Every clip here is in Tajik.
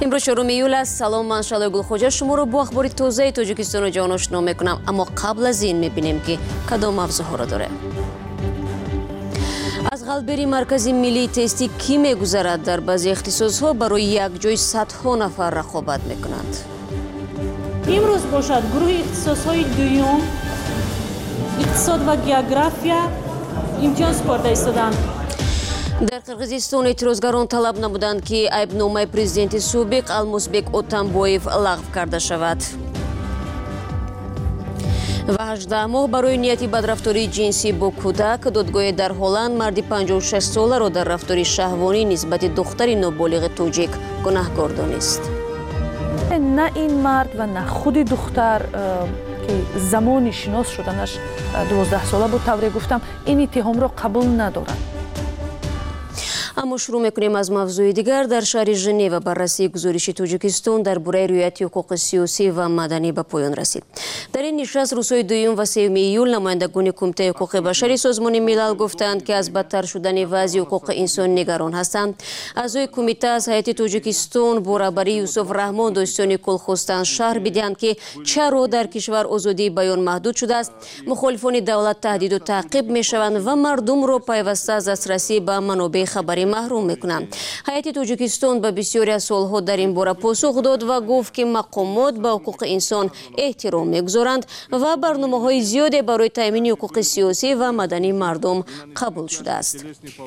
امروز 4 ایول است. سلام، من شعله گلخوجه شما رو با اخبار تازه تاجیکستان و جهان آشنا میکنم، اما قبل از این میبینیم که کدام موضوعها را داره. از قلبری مرکزی ملی تستی کی میگذرد؟ در بعضی اختصاصها برای یک جای صدها نفر رقابت میکنند. امروز باشد گروه اختصاصهای دوم اقتصاد و گئوگرافیا امتحان سپرده ایستادند. در قرقیزستان اعتراضگران طلب نمودند که ایبنامه پرزیدنت سابق المازبек Отамбоев لغو کرده شود. و 18 ماه برای نیتی بدرفتاری جنسی با کودک، دادگاه در هلند مرد 56 ساله را در رفتاری شهوانی نسبت دختری نابالغ تاجیک گناهکار دانست. نه این مرد و نه خود دختر که زمان شناس شدنش 12 ساله بود، طوری گفتم این اتهام را قبول ندارند. اما شروع میکنیم از موضوع دیگر. در شهر ژنو بررسی گزارش تاجیکستان درباره رعایت حقوق سیاسی و مدنی به پایان رسید. در این نشست روزهای 2 و 3 ایول نمایندگان کمیته حقوق بشری سازمان ملل گفتند که از بدتر شدن وضع حقوق انسان نگران هستند. اعضای کمیته از هیئت تاجیکستان با رهبری یوسف رحمان داستانی کل خواستند شرح بدهند که چرا در کشور آزادی بیان محدود شده است، مخالفان دولت تهدید و تعقیب میشوند و مردم را پیوسته از دسترسی به منابع خبری محروم میکنند. هیئت تاجیکستان به بسیاری از سوالها در این باره پاسخ داد و گفت که مقامات به حقوق انسان احترام میگذارند و برنامه‌های زیادی برای تامین حقوق سیاسی و مدنی مردم قبول شده است.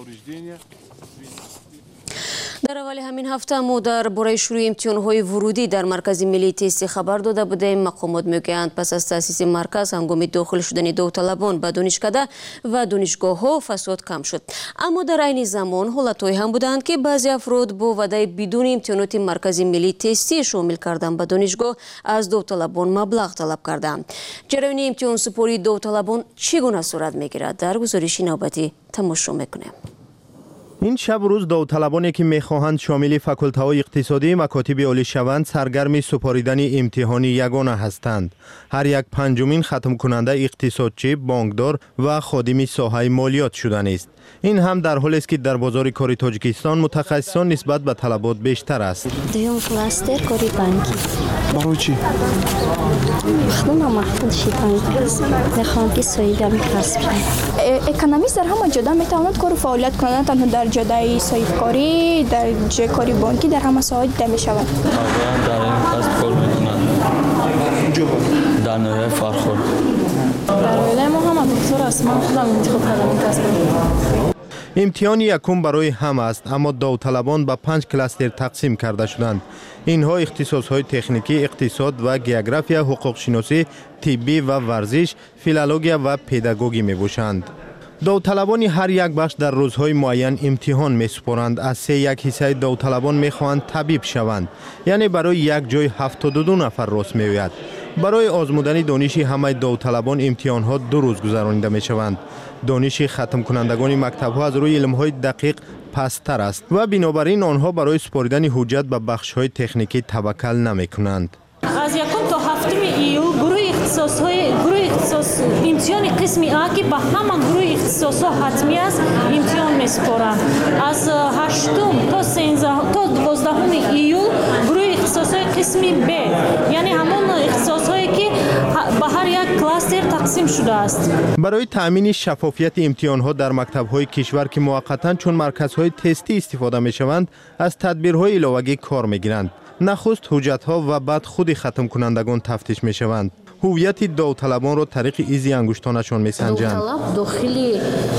در اول همین هفته ما درباره شروع امتحان‌های ورودی در مرکز ملی تست خبر داده بودیم. مقامات میگویند پس از تأسیس مرکز هنگام داخل شدن داوطلبان به دانشکده و دانشگاه‌ها فساد کم شد. اما در عین زمان حالت‌هایی هم بودند که بعضی افراد با وعده بدون امتحانات مرکز ملی تستی شامل کردن به دانشگاه از داوطلبان مبلغ طلب کردند. جریان امتحان سپاری داوطلبان چگونه صورت میگیرد؟ در گزارش نوبتی تماشا میکنیم. این شب روز داوطلبانی که میخواهند شامل فاکولته‌های اقتصادی مکاتب عالی شوند سرگرم سپاریدن امتحانی یگانه هستند. هر یک پنجمین ختم کننده اقتصادچی، بانکدار و خادم ساحه مالیات شدن است. این هم در حالی است که در بازار کار تاجیکستان متخصصان نسبت به طلبات بیشتر است. دوم کلاستر کاری بانکی. برای چی؟ محدود شدن. میخوام که سایگم کسب کنم. اکونومیست در همه جدا میتواند کار فعالیت کنند، تنها در جدای صاحبکاری، در جای کاری بانکی، در همه ساحات دیده میشود. در این کسب کار میکنند. در نوع فرخور. در ویله ما هم دکتر است. من خودم انتخاب کردم این کسب. امتحان یکم برای همه است، اما داوطلبان به 5 کلاستر تقسیم کرده شدند. اینها اختصاص‌های تکنیکی، اقتصاد و گئوگرافیا، حقوق شناسی، طبی و ورزش، فیلولوژی و پداگوژی میباشند. داوطلبان هر یک بخش در روزهای معین امتحان میسپارند. از 3/1 حصه داوطلبان میخواهند طبیب شوند، یعنی برای یک جای 72 نفر راست میآید. برای آزمودن دانش همه داوطلبان امتحان‌ها 2 روز گذرانیده میشوند. دانش ختم کنندگان مکتب‌ها از روی علم‌های دقیق پستر است و بنابراین آنها برای سپاریدن حجت به بخش‌های تکنیکی توکل نمی‌کنند. از 1 تا 7 ایول گروه اختصاص امتحان قسم A که به همان گروه اختصاص حتمی است امتحان میسپارند. از 8 تا 13 تا 12 ایول گروه اختصاص قسم B، یعنی همون اختصاص هایی که به هر یک کلاستر تقسیم شده است. برای تأمین شفافیت امتحان‌ها در مکتب‌های کشور که موقتاً چون مرکزهای تستی استفاده می‌شوند، از تدبیرهای علاوه‌ای کار می‌گیرند. نخست حجت‌ها و بعد خود ختم کنندگان تفتیش می‌شوند. هویت داوطلبان را طریق ایزی انگشتانشان می‌سنجند. داوطلب داخل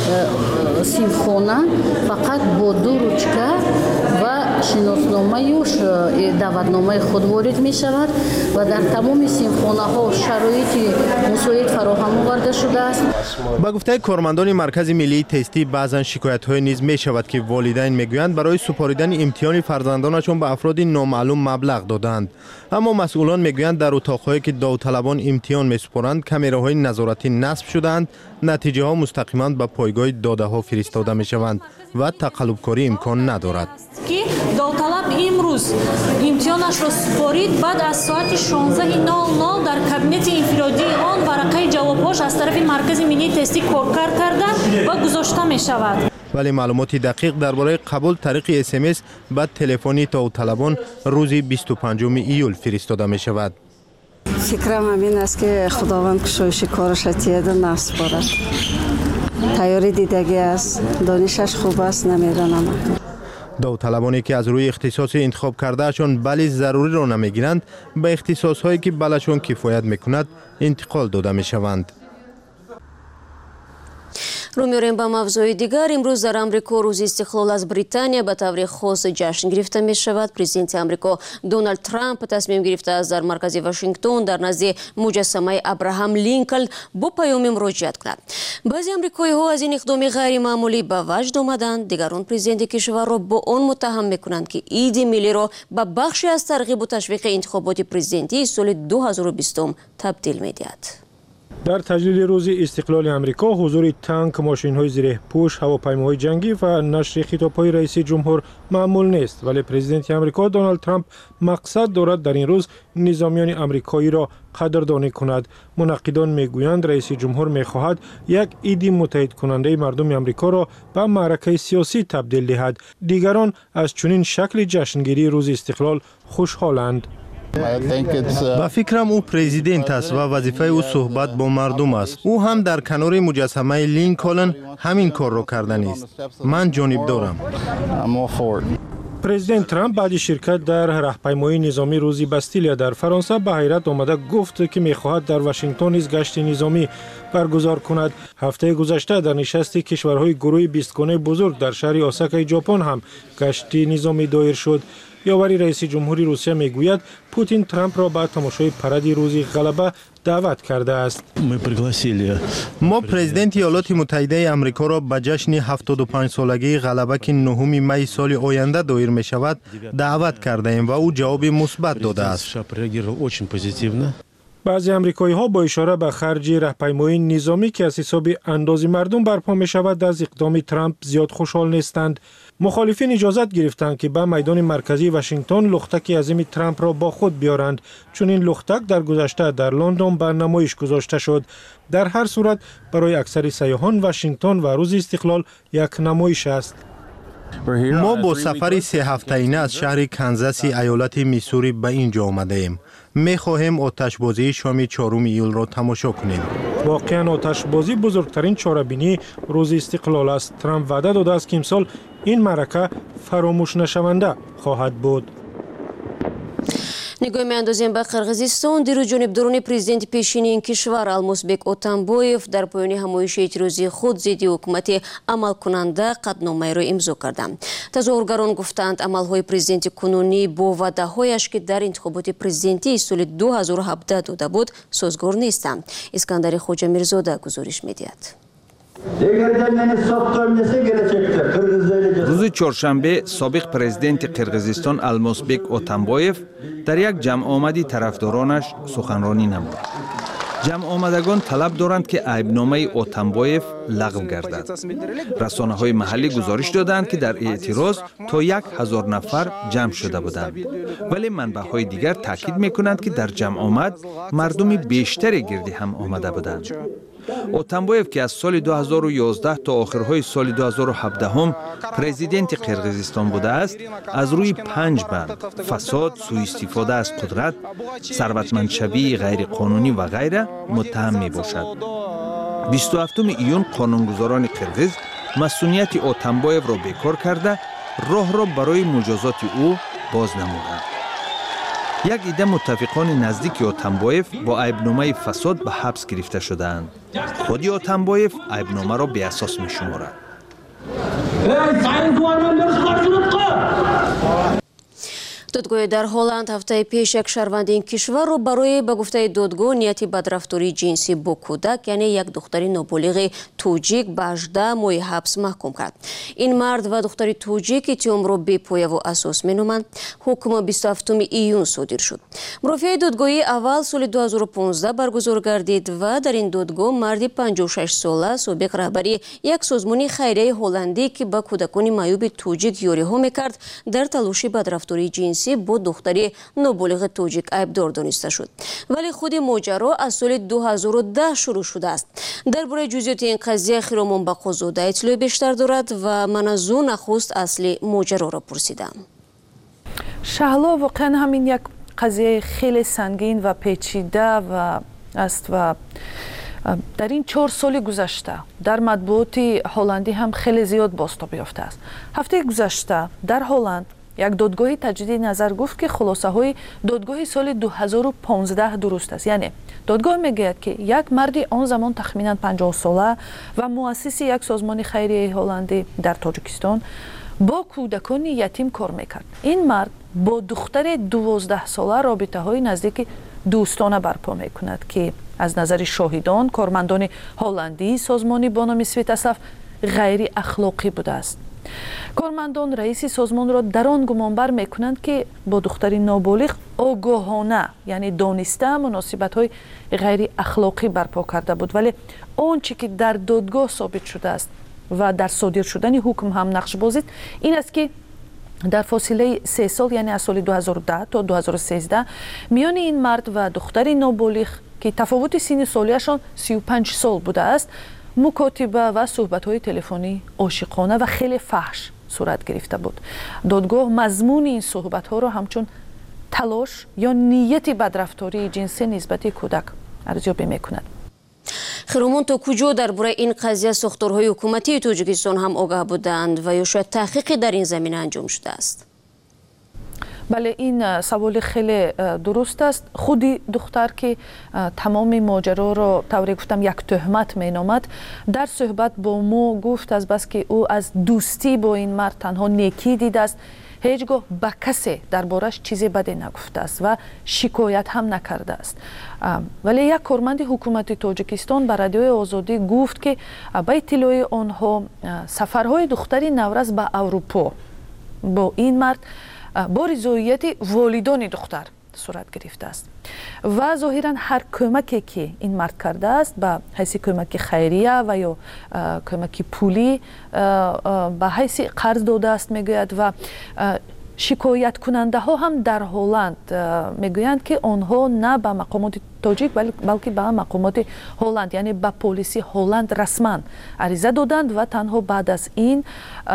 سیمخانه فقط با 2 رучка و شناسنامه یا دعوتنامه خود وارد می‌شود و در تمام سیمخانه‌ها شرایط مساعد فراهم آورده شده است. با گفته کارمندان مرکز ملی تستی بعضا شکایت‌های نیز می‌شود که والدین می‌گویند برای سپاریدن امتحان فرزندانشان به افراد نامعلوم مبلغ دادند. اما مسئولان می‌گویند در اتاق‌هایی که داوطلبان امتحان می‌سپارند کامراهای نظارتی نصب شده‌اند، نتیجه‌ها مستقیما به پایگاه داده‌ها فرستاده می‌شوند و تقلب‌کاری امکان ندارد. که داوطلب امروز امتحانش را سپارید، بعد از ساعت 16:00 در کابینت انفرادی آن ورقه جوابهاش از طرف مرکز ملی تستی کارکرد کرده و گذاشته می‌شود. ولی معلومات دقیق درباره قبول طریق SMS به تلفنی داوطلبان روز 25 ایول فرستاده می شود. فکرم همین است که خداوند کشایش کارش تیده نسپارد. تیاری دیدگی است، دانشش خوب است، نمیدانم. داوطلبانی که از روی اختصاص انتخاب کردهشان بلی ضروری را نمیگیرند به اختصاص هایی که بلشان کفایت میکند انتقال داده می شوند. رو می‌آوریم به موضوع دیگر. امروز در آمریکا روز استقلال از بریتانیا به طور خاص جشن گرفته می شود. پرزیدنت آمریکا دونالد ترامپ تصمیم گرفته است در مرکز واشنگتن در نزد مجسمه ابراهام لینکلن با پیام مراجعت کند. بعضی آمریکایی‌ها از این اقدام غیر معمولی به وجد آمدند. دیگران پرزیدنت کشور را با آن متهم می‌کنند که عید ملی را به بخشی از ترغیب و تشویق انتخابات پرزیدنتی سال 2020 تبدیل می‌دهد. در تجلیل روز استقلال امریکا حضور تانک، ماشین‌های زیر پوش، هواپیماهای جنگی و نشر خطاب‌های رئیس جمهور معمول نیست، ولی پرزیدنت آمریکا دونالد ترامپ مقصد دارد در این روز نظامیان آمریکایی را قدردانی کند. منقدان میگویند رئیس جمهور می‌خواهد یک عید متحد کننده مردم آمریکا را به معرکه سیاسی تبدیل دهد. دیگران از چنین شکل جشنگیری روز استقلال خوشحالند. با فکرم او پرزیدنت است و وظیفه او صحبت با مردم است. او هم در کنار مجسمه لینکلن همین کار را کردن است. من جانب دارم. پرزیدنت ترامپ بعد شرکت در راهپیمایی نظامی روز باستیلیا در فرانسه به حیرت آمده گفت که می‌خواهد در واشنگتن نیز گشت نظامی برگزار کند. هفته گذشته در نشست کشورهای گروه 20 گانه بزرگ در شهر اوساکای ژاپن هم گشت نظامی دایر شد. یاوری رئیس جمهوری روسیه میگوید پوتین ترامپ را به تماشای پرد روز غلبه دعوت کرده است. ما پرزیدنت ایالات متحده آمریکا را به جشن 75 سالگی غلبه که 9 می سال آینده دایر می شود دعوت کرده ایم و او جواب مثبت داده است. بعضی آمریکایی‌ها با اشاره به خرج راهپیمایی نظامی که از حساب اندازی مردم برپا می شود از اقدام ترامپ زیاد خوشحال نیستند. مخالفین اجازت گرفتند که به میدان مرکزی واشنگتن لختک عظیم ترامپ را با خود بیارند، چون این لختک در گذشته در لندن به نمایش گذاشته شد. در هر صورت برای اکثر سیاحان واشنگتن و روز استقلال یک نمایش است. ما با سفر 3 هفته‌ای از شهر کانزاس ایالت میسوری به اینجا آمده ایم. می خواهیم آتشبازی شام 4 ایول را تماشا کنیم. واقعا آتشبازی بزرگترین چاره‌بینی روز استقلال است. ترامپ وعده داده است که امسال این معرکه فراموش نشونده خواهد بود. نگاه می‌اندازیم به قرغیزستان. دیروز جانبداران پرزیدنت پیشین این کشور المازبек اتنبویف در پایان همایش اعتراضی خود ضد حکومت عمل کننده قطعنامه را امضا کردند. تظاهرگران گفتند عملهای پرزیدنت کنونی با وعده‌هایش که در انتخابات پرزیدنتی سال 2017 داده بود سازگار نیستند. اسکندر خوجا میرزاده گزارش می‌دهد. روز چهارشنبه سابق پرزیدنت قرغیزستان المازبек اتنبویف در یک جمع آمدی طرفدارانش سخنرانی نمود. جمع آمدگان طلب دارند که عیبنامه اتنبویف لغو گردد. رسانه‌های محلی گزارش دادند که در اعتراض تا 1000 نفر جمع شده بودند. ولی منبع‌های دیگر تاکید می‌کنند که در جمع آمد مردم بیشتری گردی هم آمده بودند. اتنبویف که از سال 2011 تا آخرهای سال 2017 هم پرزیدنت قرغیزستان بوده است، از روی 5 بند فساد، سوء استفاده از قدرت، ثروتمندشوی غیر قانونی و غیره متهم می باشد. 27 ایون قانونگذاران قرغیز مسئولیت اتنبویف را بیکار کرده راه را برای مجازات او باز نمودند. یک عده متفقان نزدیک اتنبویف با عیبنامه فساد به حبس گرفته شدند. خود اتنبویف عیبنامه را بی اساس می شمارد. دادگاه در هلند هفته پیش یک شهروند این کشور را برای به گفته دادگاه نیت بدرفتاری جنسی با کودک یعنی یک دختر نابالغ توجیک به 18 ماه حبس محکوم کرد. این مرد و دختر توجیک اتهام را بی پایه و اساس مینامند. حکم 27 ایون صادر شد. مرافعه دادگاهی اول سال 2015 برگزار گردید و در این دادگاه مرد 56 ساله سابق رهبری یک سازمان خیریه هلندی که به کودکان معیوب توجیک یاری ها میکرد در تلاش بدرفتاری جنسی جنسی با دختری نابالغ توجیک ایبدار دانسته شد. ولی خود ماجرا از سال 2010 شروع شده است. درباره جزئیات این قضیه خیرامان بقازاده اطلاع بیشتر دارد و من از او نخست اصل ماجرا را پرسیدم. شهلا واقعا همین یک قضیه خیلی سنگین و پیچیده و است و در این 4 سال گذشته در مطبوعات هلندی هم خیلی زیاد بازتاب یافته است. هفته گذشته در هلند یک دادگاه تجدید نظر گفت که خلاصه های دادگاه سال 2015 درست است. یعنی دادگاه میگوید که یک مردی آن زمان تخمینا 50 ساله و مؤسس یک سازمان خیریه هلندی در تاجیکستان با کودکان یتیم کار میکرد. این مرد با دختر 12 ساله رابطه های نزدیک دوستانه برپا میکند که از نظر شاهدان کارمندان هلندی سازمانی با نام سویتاسلاف غیر اخلاقی بوده است. کارمندان رئیس سازمان را در آن گمانبر میکنند که با دختر نابالغ آگاهانه یعنی دانسته مناسبت های غیر اخلاقی برپا کرده بود. ولی آنچه که در دادگاه ثابت شده است و در صادر شدن حکم هم نقش بازید این است که در فاصله 3 سال یعنی از سال 2010 تا 2013 میان این مرد و دختر نابالغ که تفاوت سن سالیشان 35 سال بوده است مکاتبه و صحبت‌های تلفنی عاشقانه و خیلی فحش صورت گرفته بود. دادگاه مضمون این صحبت‌ها را همچون تلاش یا نیت بدرفتاری جنسی نسبت کودک ارزیابی می‌کند. خیرامان تا کجا درباره این قضیه ساختارهای حکومتی تاجیکستان هم آگاه بودند و یا شاید تحقیقی در این زمینه انجام شده است؟ بله این سوال خیلی درست است. خودی دختر که تمام ماجرا را طوری گفتم یک تهمت مینامد در صحبت با ما گفت از بس که او از دوستی با این مرد تنها نیکی دیده است هیچگاه به کسی دربارش چیزی بدی نگفته است و شکایت هم نکرده است. ولی یک کارمند حکومت تاجیکستان به رادیوی آزادی گفت که به اطلاع آنها سفرهای دختری نورز به اروپا با این مرد با رضایت والدان دختر صورت گرفته است و ظاهرا هر کمکی که این مرد کرده است به حیث کمک خیریه و یا کمک پولی به حیث قرض داده است میگوید و شکایت کننده ها هم در هلند میگویند که آنها نه به مقامات تاجیک بلکه به مقامات هلند یعنی به پلیس هلند رسما عریضه دادند و تنها بعد از این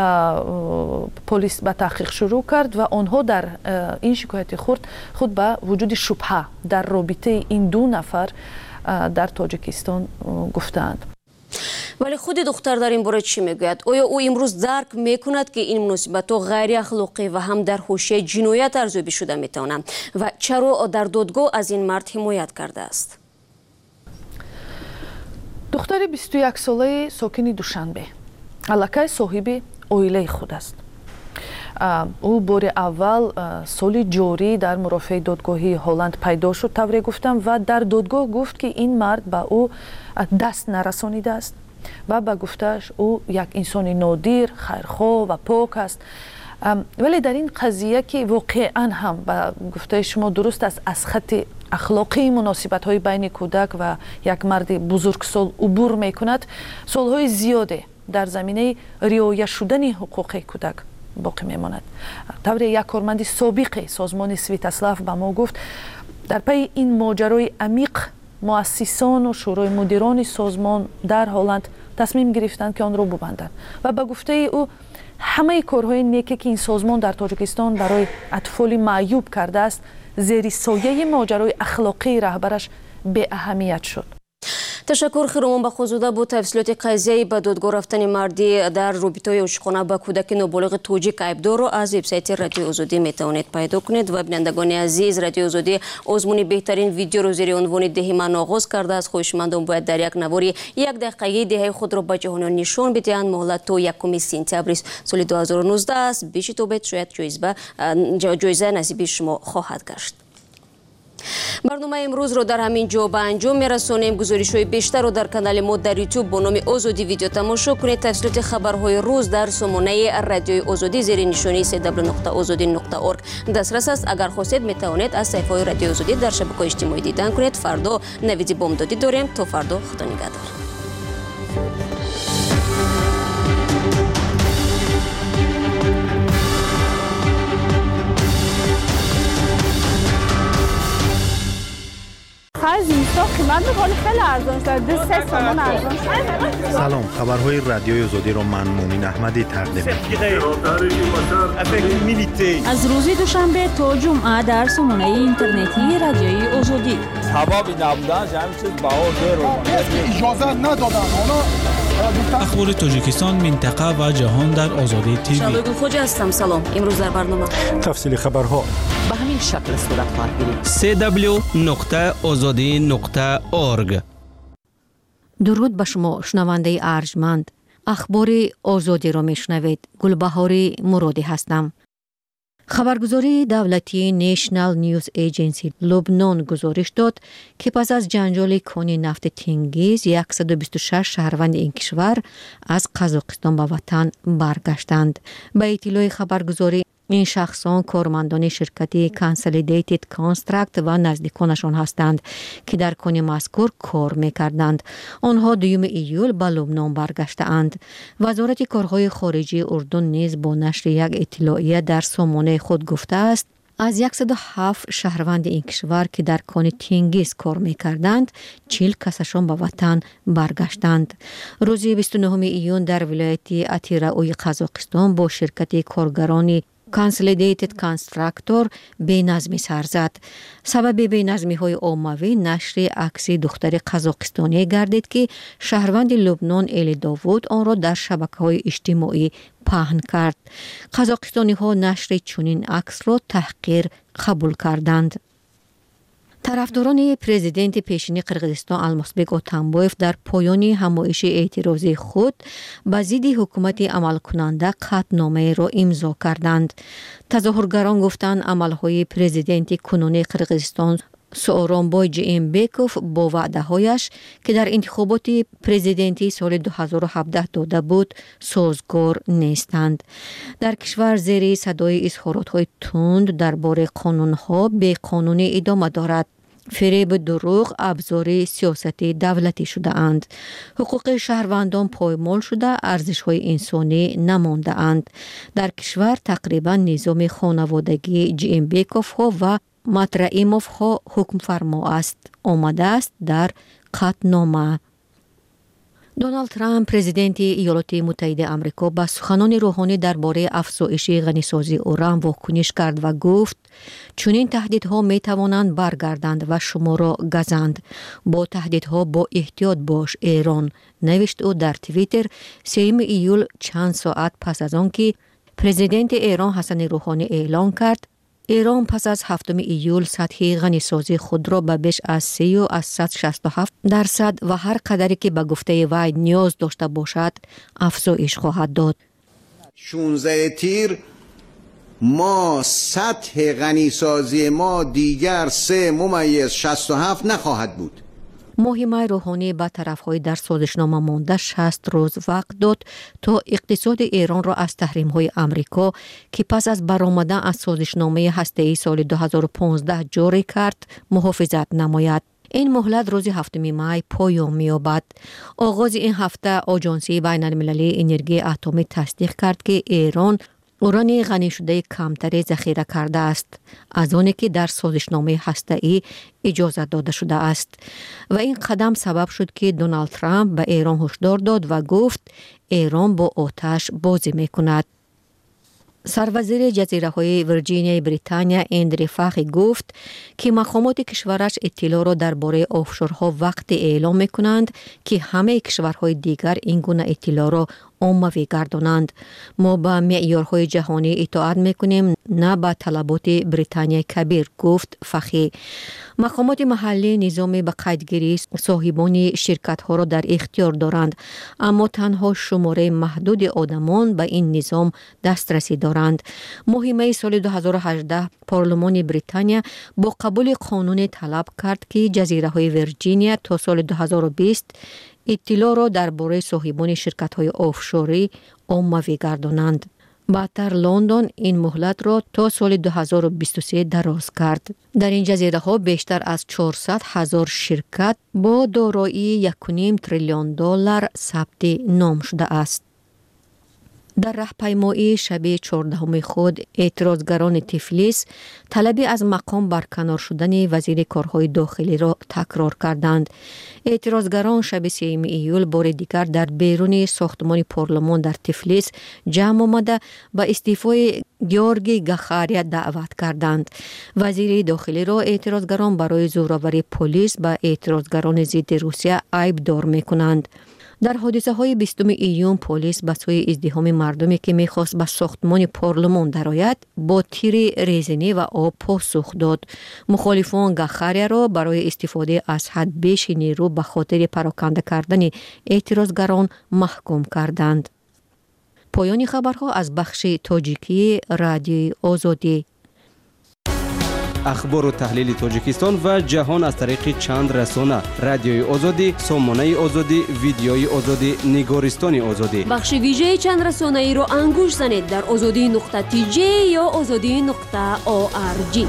پلیس به تحقیق شروع کرد و آنها در این شکایت خود به وجود شبهه در رابطه این 2 نفر در تاجیکستان گفتند. ولی خود دختر در این باره چی میگوید؟ آیا او امروز درک میکند که این مناسبت‌ها غیر اخلاقی و هم در حوزه جنایت ارزیابی شده میتوانند و چرا در دادگاه از این مرد حمایت کرده است؟ دختر 21 ساله ساکن دوشنبه الکی صاحب عائله خود است. او بار اول سال جاری در مرافع دادگاهی هلند پیدا شد طوری گفتم و در دادگاه گفت که این مرد به او دست نرسانیده است و به گفتش او یک انسان نادر خیرخواه و پاک است. ولی در این قضیه که واقعا هم به گفته شما درست است از خط اخلاقی مناسبت های بین کودک و یک مرد بزرگسال عبور می کند سالهای زیاده در زمینه رعایت شدن حقوق کودک باقی میماند. طوری یک کارمند سابق سازمان سویتاسلاف به ما گفت در پی این ماجرای عمیق مؤسسان و شورای مدیران سازمان در هلند تصمیم گرفتند که آن را ببندند و به گفته او همه کارهای نیکی که این سازمان در تاجیکستان برای اطفال معیوب کرده است زیر سایه ماجرای اخلاقی رهبرش به اهمیت شد. تشکر خیرامان بقازاده با تفصیلات قضیه به دادگاه رفتن مردی در رابطه عاشقانه با کودک نابالغ توجیک ایبدار را از وبسایت رادیو آزادی میتوانید پیدا کنید و بینندگان عزیز رادیو آزادی آزمون بهترین ویدیو را زیر عنوان دهه من آغاز کرده است. خواهشمندان باید در یک نواری 1 دقیقه دهه خود را به جهانیان نشان بدهند. مهلت تا 1 سپتامبر سال 2019 است. بیش توبت شاید جایزه نصیب شما خواهد گشت. برنامه امروز رو در همین جا به انجام میرسانیم. گزارش‌های بیشتر رو در کانال ما در یوتیوب با نام آزادی ویدیو تماشا کنید. تفصیلات خبرهای روز در سامانه رادیوی آزادی زیر نشانی www.azadi.org دسترس است. اگر خواستید میتوانید از صفحه رادیو آزادی در شبکه‌های اجتماعی دیدن کنید. فردا نویدی بامدادی داریم. تا فردا خدا نگهدار. هر زمستان قیمت ولی خیلی ارزان شده 2-3 تومان ارزان شده. سلام، خبرهای رادیوی آزادی را من مومین احمدی تقدیم از روز دوشنبه تا جمعه در سامانه اینترنتی رادیوی آزادی. حبابی نبودن همین چیز بهار اجازه ندادن. اخبار تاجیکستان، منطقه و جهان در آزادی تیوی. شادو خوجا هستم. سلام. امروز در برنامه تفصیل خبرها به همین شکل صورت خواهد گرفت. www.azadi.org. درود به شما شنونده ارجمند. اخبار آزادی را میشنوید. گلبهاری مرادی هستم. خبرگزاری دولتی نیشنل نیوز ایجنسی لبنان گزارش داد که پس از جنجال کانی نفت تنگیز 126 شهروند این کشور از قزاقستان به وطن برگشتند. به اطلاع خبرگزاری این شخصان کارمندان شرکتی کانسالیدیتد کانسترکت و نزدیکانشان هستند که در کانی مذکور کار می‌کردند. آنها 2 ایول به لبنان برگشته‌اند. وزارت کارهای خارجه اردن نیز با نشر یک اطلاعیه در سامانه خود گفته است از 107 شهروند این کشور که در کان تنگیز کار می‌کردند 40 کسشان به وطن برگشتند. روز 29 ایون در ولایت اتیراوی قزاقستان با شرکت کارگران کانسالیدیتد کانستراکتور بی‌نظمی سر زد. سبب بی‌نظمی‌های عمومی نشر عکس دختر قزاقستانی گردید که شهروند لبنان الی داوود آن را در شبکه‌های اجتماعی پهن کرد. قزاقستانی‌ها نشر چنین عکس را تحقیر قبول کردند. طرفداران پرزیدنت پیشین قرقیزستان المازبек اتامبایف در پایان همایش اعتراضی خود به ضد حکومت عمل کننده قطعنامه را امضا کردند. تظاهرگران گفتند عملهای پرزیدنت کنونی قرقیزستان سوارونبای جئینبکوف با وعده‌هایش که در انتخابات پرزیدنتی سال 2017 داده بود سازگار نیستند. در کشور زیر صدای اظهارات‌های تند درباره قانون‌ها به قانونی ادامه دارد. فریب دروغ ابزار سیاست دولتی شده اند. حقوق شهروندان پایمال شده، ارزش‌های انسانی نمانده اند. در کشور تقریبا نظام خانوادگی جئینبکوف ها و مطرئیموف ها حکم فرما است. آمده است در قطعنامه. دونالد ترامپ پرزیدنت ایالات متحده آمریکا با سخنان روحانی درباره افزایش غنیسازی اوران واکنش کرد و گفت چنین تهدیدها می توانند برگردند و شما را گزند. با تهدیدها با احتیاط باش ایران، نوشت او در توییتر 3 ایول چند ساعت پس از آن که پرزیدنت ایران حسن روحانی اعلان کرد ایران پس از 7 ایول سطح غنیسازی خود را به بیش از 367% و هر قدری که به گفته وی نیاز داشته باشد افزایش خواهد داد. 16 تیر ما سطح غنیسازی ما دیگر 3.67 نخواهد بود. مهمه روحانی به طرف‌های در سازشنامه مانده 60 روز وقت داد تا اقتصاد ایران را از تحریم‌های آمریکا که پس از برآمدن از سازشنامه هسته‌ای سال 2015 جاری کرد محافظت نماید. این مهلت روز 7 می پایان می‌یابد. آغاز این هفته آژانسی بین‌المللی انرژی اتمی تصدیق کرد که ایران اوران غنی شده کمتری ذخیره کرده است از آنی که در سازشنامه هسته‌ای اجازه داده شده است و این قدم سبب شد که دونالد ترامپ به ایران هشدار داد و گفت ایران با آتش بازی می‌کند. سروزیر جزیره های ویرجینیا بریتانیا اندری فاخی گفت که مقامات کشورش اطلاع را درباره آفشورها وقت اعلام می‌کنند که همه کشورهای دیگر این گونه اطلاع را عمومی گردانند. ما به معیارهای جهانی اطاعت میکنیم نه به طلبات بریتانیا کبیر، گفت فخی. مقامات محلی نظام به قیدگیری صاحبان شرکت ها را در اختیار دارند، اما تنها شماره محدود آدمان به این نظام دسترسی دارند. مهمه سال 2018 پارلمان بریتانیا با قبول قانون طلب کرد که جزیره های ویرجینیا تا سال 2020 اطلاع را درباره صاحبان شرکت‌های آفشوری عمومی گردانند. بعدتر لندن این مهلت را تا سال 2023 دراز کرد. در این جزیره ها بیشتر از 400,000 شرکت با دارایی $1.5 تریلیون ثبت نام شده است. در راهپیمایی شب 14 خود اعتراضگران تفلیس طلب از مقام برکنار شدن وزیر کارهای داخلی را تکرار کردند. اعتراضگران شب 3 ایول بار دیگر در بیرون ساختمان پارلمان در تفلیس جمع آمده به استعفای گیورگی گاخاریا دعوت کردند. وزیر داخلی را اعتراضگران برای زورآوری پلیس به اعتراضگران ضد روسیه عیب دار می‌کنند. در حادثه های 20 ایون پلیس به سوی ازدحام مردمی که میخواست به ساختمان پارلمان درآید با تیر ریزنی و آب پاسخ داد. مخالفان گاخاریا را برای استفاده از حد بیش نیرو به خاطر پراکنده کردن اعتراضگران محکوم کردند. پایان خبرها از بخش تاجیکی رادیوی آزادی. اخبار و تحلیل تاجیکستان و جهان از طریق چند رسانه: رادیوی آزادی، سامانه آزادی، ویدیوی آزادی، نگارستان آزادی. بخش ویژه چند رسانه ای را انگوش زنید در azadi.tj یا azadi.org.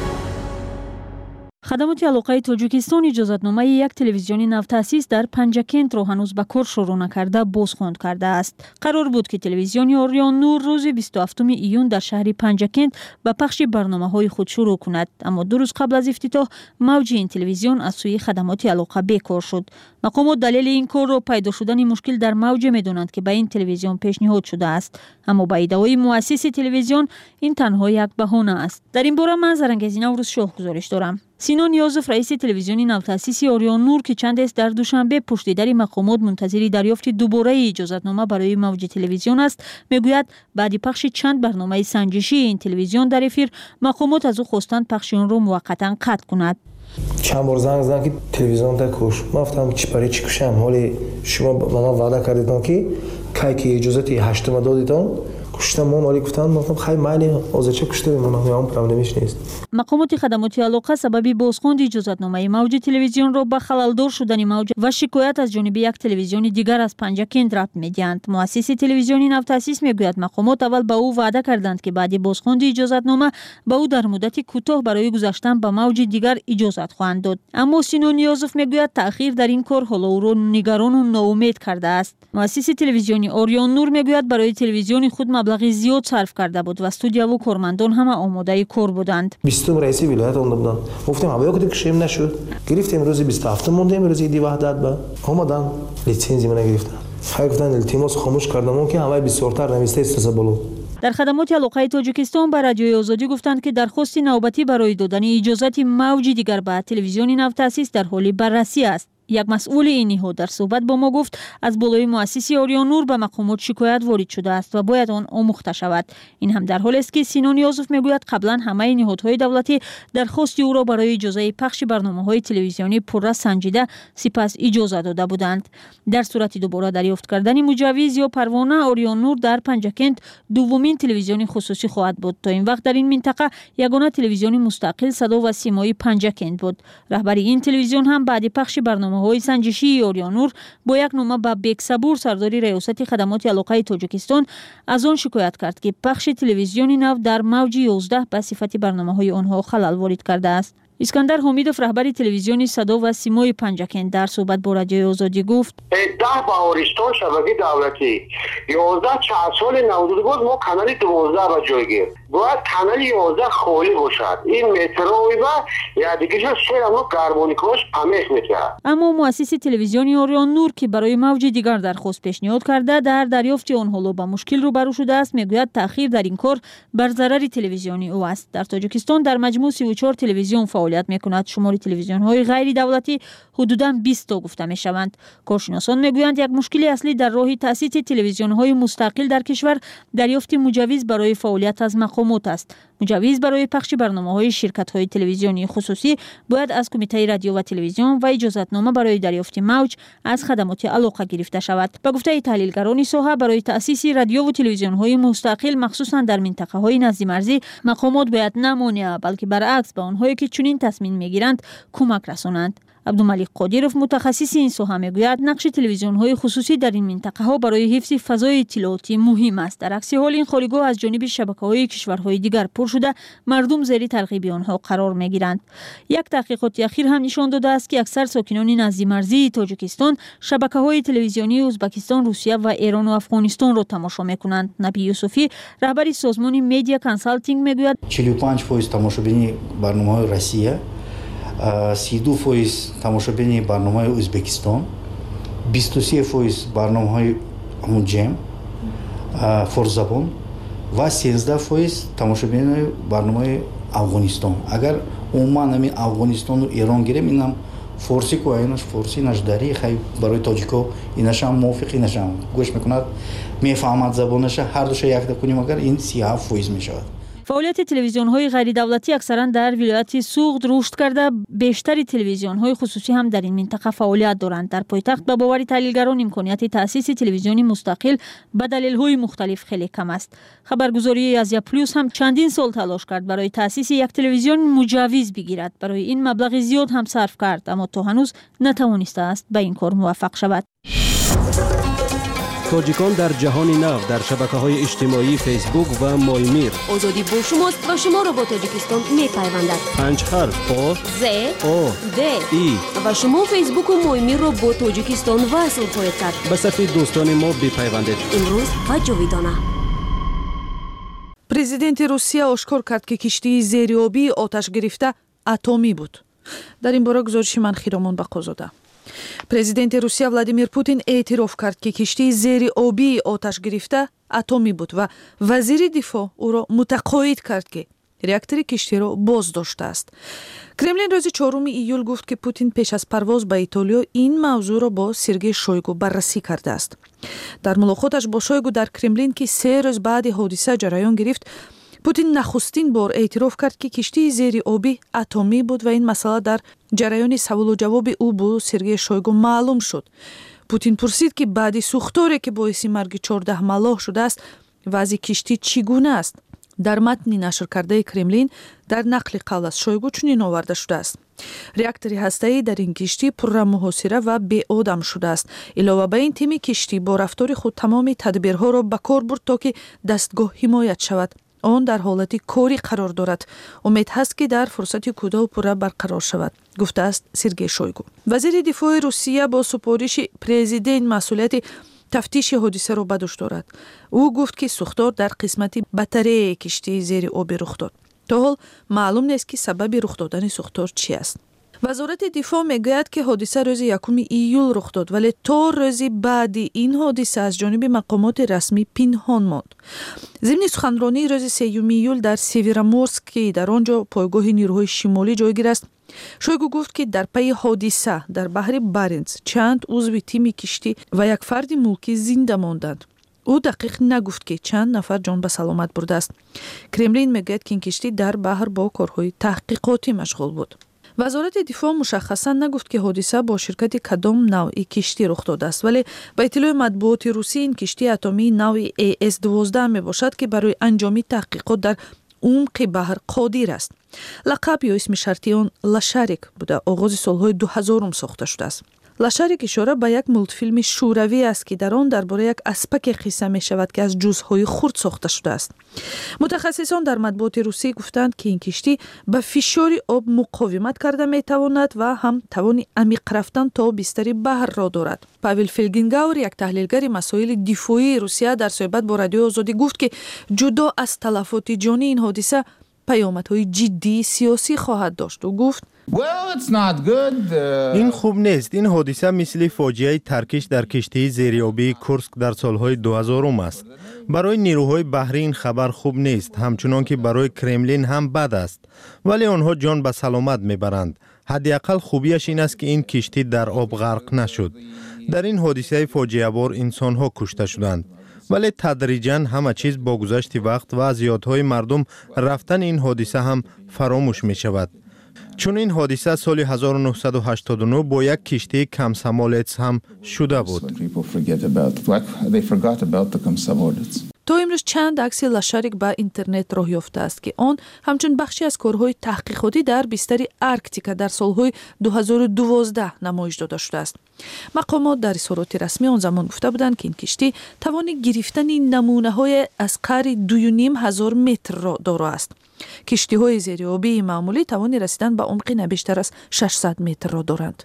خدمات علاقه تاجیکستان اجازتنامه یک تلویزیون نوتأسیس در پنجکент را هنوز به کار شروع نکرده بازخواند کرده است. قرار بود که تلویزیون اوریون نور روز 27 ایون در شهر پنجکент به پخش برنامه‌های خود شروع کند، اما 2 روز قبل از افتتاح موج این تلویزیون از سوی خدمات علاقه بیکار شد. مقامات دلیل این کار را پیدا شدن مشکل در موج می‌دانند که به این تلویزیون پیشنهاد شده است، اما با ادعای مؤسس تلویزیون این تنها یک بهانه است. در این باره من زرنگزی نوروز شاه گزارش دارم. سینون یوزف رئیس تلویزیون نوتأسیس اوریون نور که چند است در دوشنبه پشت در مقامات منتظر دریافت دوباره اجازتنامه برای موج تلویزیون است، میگوید بعد پخش چند برنامه سنجشی این تلویزیون در افیر مقامات از او خواستند پخش آن را موقتا قطع کند. چند بار زنگ زدن که تلویزیون تا کوش، من گفتم چی برای چی کشم، حالی شما به من وعده کردید که کی اجازه 8 دادیدن کشتم، من ولی گفتم خیلی معنی آزادی کشته من هم پرابلمش نیست. مقامات خدمات علاقه سبب بازخواند اجازتنامه موج تلویزیون را به خللدار شدن موج و شکایت از جانب یک تلویزیون دیگر از پنجکent ربط می‌دهند. مؤسس تلویزیون نوتأسیس میگوید مقامات اول به او وعده کردند که بعد بازخواند اجازتنامه به او در مدت کوتاه برای گذاشتن به موج دیگر اجازت خواهند داد، اما سینون یوزف میگوید تأخیر در این کار حالا او را نگران و ناامید کرده است. مؤسس تلویزیون اوریون نور میگوید برای تلویزیون خود مبلغ زیاد صرف کرده بود و استودیو و کارمندان همه آماده کار بودند. 20 رئیس ولایت اون بودن، گفتیم هوا کدی کشیم نشد، گرفتیم روز 27 موندیم، روز دی وحدت با اومدن لیسانسی من گرفتن، خیلی گفتن التماس خاموش کردم که همه 24 تا نوشته است بالو. در خدمات علاقه تاجیکستان به رادیوی آزادی گفتند که درخواست نوبتی برای دادن اجازت موج دیگر به تلویزیون نوتأسیس در حال بررسی است. یک مسئول این نهاد در صحبت با ما گفت از بالای مؤسس اوریون نور به مقامات شکایت وارد شده است و باید آن آموخته شود. این هم در حالی است که سینون یوزف میگوید قبلا همه نهادهای دولتی درخواست او را برای اجازه پخش برنامه‌های تلویزیونی پررا سنجیده سپس اجازه داده بودند. در صورت دوباره دریافت کردن مجوز یا پروانه اوریون نور در پنجکent دومین تلویزیون خصوصی خواهد بود. تا این وقت در این منطقه یگانه تلویزیون مستقل صدا و سیمای پنجکent بود. رهبر این تلویزیون هم بعد پخش برنامه‌های سنجشی اوریون نور با یک نامه به بیگ صبور سرداری ریاست خدمات علاقه تاجیکستان از آن شکایت کرد که پخش تلویزیون نو در موج 11 به صفت برنامه‌های آنها خلل وارد کرده است. اسکندر حمیدوف رهبر تلویزیون صدا و سیمای پنجکent در صحبت با رادیوی آزادی گفت 10 بهارستان شبکه دولتی 11 سال 92 بود ما کانال 12 را جای گرفت، باید کانال 11 خالی باشد. این متروی و یا دیگه سر ما کاربونیکوش پمش میکرد. اما مؤسس تلویزیون اوریون نور که برای موج دیگر درخواست پیشنهاد کرده در دریافت آن حالا با مشکل روبرو شده است، میگوید تأخیر در این کار بر ضرر تلویزیونی او است. در تاجیکستان در مجموع 34 تلویزیون فعالیت میکند. شمار تلویزیون‌های غیر دولتی حدوداً 20 تا گفته میشوند. کارشناسان میگویند یک مشکل اصلی در راه تأسیس تلویزیون‌های مستقل در کشور دریافت مجوز برای فعالیت از مقامات است. مجوز برای پخش برنامه‌های شرکت‌های تلویزیونی خصوصی باید از کمیته رادیو و تلویزیون و اجازتنامه برای دریافت موج از خدمات علاقه گرفته شود. به گفته تحلیلگران ساحه برای تأسیس رادیو و تلویزیون‌های مستقل مخصوصاً در منطقه‌های نزد مرزی مقامات باید نه مانع بلکه برعکس به آنهایی که چنین تصمیم میگیرند کمک رسانند. عبدالملیک قادیروف متخصص این ساحه میگوید نقش تلویزیون‌های خصوصی در این منطقه‌ها برای حفظ فضای اطلاعاتی مهم است. در عکس حال این خالیگاه از جانب شبکه‌های کشورهای دیگر مشهور شده مردم زیر ترغیب آنها قرار میگیرند. یک تحقیقات اخیر هم نشان داده است که اکثر ساکنان نزدیک‌مرزی تاجیکستان شبکه‌های تلویزیونی ازبکستان، روسیه و ایران و افغانستان را تماشا می‌کنند. نبی یوسفی رهبر سازمان میدیا کنسالتینگ میگوید 45% тамошобини барномаҳои Россия, 32% тамошобини барномаҳои Ӯзбекистон, 23% барномаҳои ҳамун ҷем форзабон ва 13% тамошобини барномаҳои Афғонистон. Агар умуман ҳамин Афғонистону Ирон гирем, инам форсӣ ку инаш форсӣ, инаш дарӣ, хай барои тоҷико инашам мувофиқ, инашам гӯш мекунад, мефаҳмад забонаша, ҳардуша якда кунем, агар ин 37% мешавад. فعالیت تلویزیون‌های غیر دولتی اکثراً در ولایت سوغد رشد کرده. بیشتر تلویزیون‌های خصوصی هم در این منطقه فعالیت دارند. در پایتخت به باور تحلیلگران امکانیت تأسیس تلویزیونی مستقل به دلایل مختلف خیلی کم است. خبرگزاری آزیا پلوس هم چندین سال تلاش کرد برای تأسیس یک تلویزیون مجوز بگیرد. برای این مبلغ زیاد هم صرف کرد، اما تا هنوز نتوانسته است به این کار موفق شود. تاجیکان در جهان نو در شبکه‌های اجتماعی فیسبوک و مایمیر. آزادی با شماست و شما را با تاجیکستان می‌پیوندد. 5 حرف آ ز او د ای و شما فیسبوک و مایمیر را با تاجیکستان وصل خواهید کرد. به صف دوستان ما بپیوندید. امروز و جاویدانه. президент русия ошкор кард ки киштии зериобии оташ гирифта атомӣ буд. дар ин бора гузориши ман хиромон бақозода. президенти русия Владимир Путин эътироф кард ки киштии зериобии оташ гирифта атомӣ буд ва вазири дифоъ ӯро мутақоид кард ки реактори киштиро боз доштааст. Кремлин рӯзи 4 июл гуфт ки Путин пеш аз парвоз ба Итолиё ин мавзӯъро бо Сергей Шойгу баррасӣ кардааст. дар мулоқоташ бо Шойгу дар Кремлин ки 3 рӯз баъди ҳодиса ҷараён гирифт, Путин нахустин бор эътироф кард ки киштии зериобӣ атомӣ буд ва ин масъала дар ҷараёни саволу ҷавоби ӯ бо Сергей Шойгу маълум шуд. Путин пурсид ки баъди сӯхторе ки боиси марги 14 малоҳ шудааст, вазъи киштӣ чӣ гуна аст? дар матни нашркардаи Кремлин дар нақли қавл аз Шойгу чунин оварда шудааст: реактори ҳастаӣ дар ин киштӣ пурра муҳосира ва беодам шудааст. илова ба ин тими киштӣ бо рафтори худ тамоми тадбирҳоро ба кор бурд то ки дастгоҳ ҳимоят шавад. он дар ҳолати корӣ қарор дорад. умед ҳаст ки дар фурсати кӯтоҳу пурра барқарор шавад, гуфтааст Сергей Шойгу. вазири дифои Русия бо супориши президент масъулияти тафтиши ҳодисаро ба дӯш дорад. ӯ гуфт ки сӯхтор дар қисмати батареяи киштии зериобӣ рух дод. то ҳол маълум нест ки сабаби рух додани сӯхтор чӣ аст. вазорати дифоъ мегӯяд ки ҳодиса рӯзи 1 июл рух дод, вале то рӯзи баъди ин ҳодиса аз ҷониби мақомоти расмӣ пинҳон монд. зимни суханронии рӯзи 3 июл дар Североморск, ки дар он ҷо пойгоҳи нирӯҳои шимолӣ ҷойгир аст, Шойгу гуфт ки дар пайи ҳодиса дар баҳри Баренц чанд узви тими киштӣ ва як фарди мулкӣ зинда монданд. ӯ дақиқ нагуфт ки чанд нафар ҷон ба саломат бурдааст. Кремлин мегӯяд ки ин киштӣ дар баҳр бо корҳои таҳқиқотӣ машғул буд. вазорати дифоъ мушаххасан нагуфт ки ҳодиса бо ширкати кадом навъи киштӣ рух додааст, вале ба иттилои матбуоти русӣ ин киштии атомии навъи AS-12 мебошад ки барои анҷоми таҳқиқот дар умқи баҳр қодир аст. лақаб ё исми шартии он Лашарик буда оғози солҳои 2000 сохта шудааст. Лашарик ишора ба як мултфилми шӯравӣ аст ки дар он дар бораи як аспаке қисса мешавад ки аз ҷузъҳои хурд сохта шудааст. мутахассисон дар матбуоти русӣ гуфтанд ки ин киштӣ ба фишори об муқовимат карда метавонад ва ҳам тавони амиқ рафтан то бистари баҳрро дорад. Павел Фельгенгауэр, як таҳлилгари масоили дифоии Русия, дар суҳбат бо Радиои Озодӣ гуфт ки ҷудо аз талафоти ҷонии ин ҳодиса паёмадҳои ҷиддии сиёсӣ хоҳад дошт. ӯ гуфт: ин хуб нест. ин ҳодиса мисли фоҷиаи таркиш дар киштии зериобии Курск дар солҳои 2000 аст. барои нирӯҳои баҳрӣ ин хабар хуб нест, ҳамчунон ки барои Кремлин ҳам бад аст, вале онҳо ҷон ба саломат мебаранд. ҳадди ақал хубияш ин аст ки ин киштӣ дар об ғарқ нашуд. дар ин ҳодисаи фоҷиавор инсонҳо кушта шуданд, вале тадриҷан ҳама чиз бо гузашти вақт ва аз ёдҳои мардум рафтани ин ҳодиса ҳам фаромӯш мешавад. чун ин ҳодиса соли 1989 бо як киштии камсамолец ҳам шуда буд. تا امروز چند عکس لاشاریک به اینترنت راه یافته است که آن همچون بخشی از کارهای تحقیقاتی در بستر ارکتیکا در سالهای 2012 نمایش داده شده است. مقامات در اظهارات رسمی آن زمان گفته بودند که این کشتی توان گرفتن نمونه‌های از قعر 2,500 متر را دارا است. کشتی‌های زیرآبی معمولی توان رسیدن به عمق نه بیشتر از 600 متر را دارند.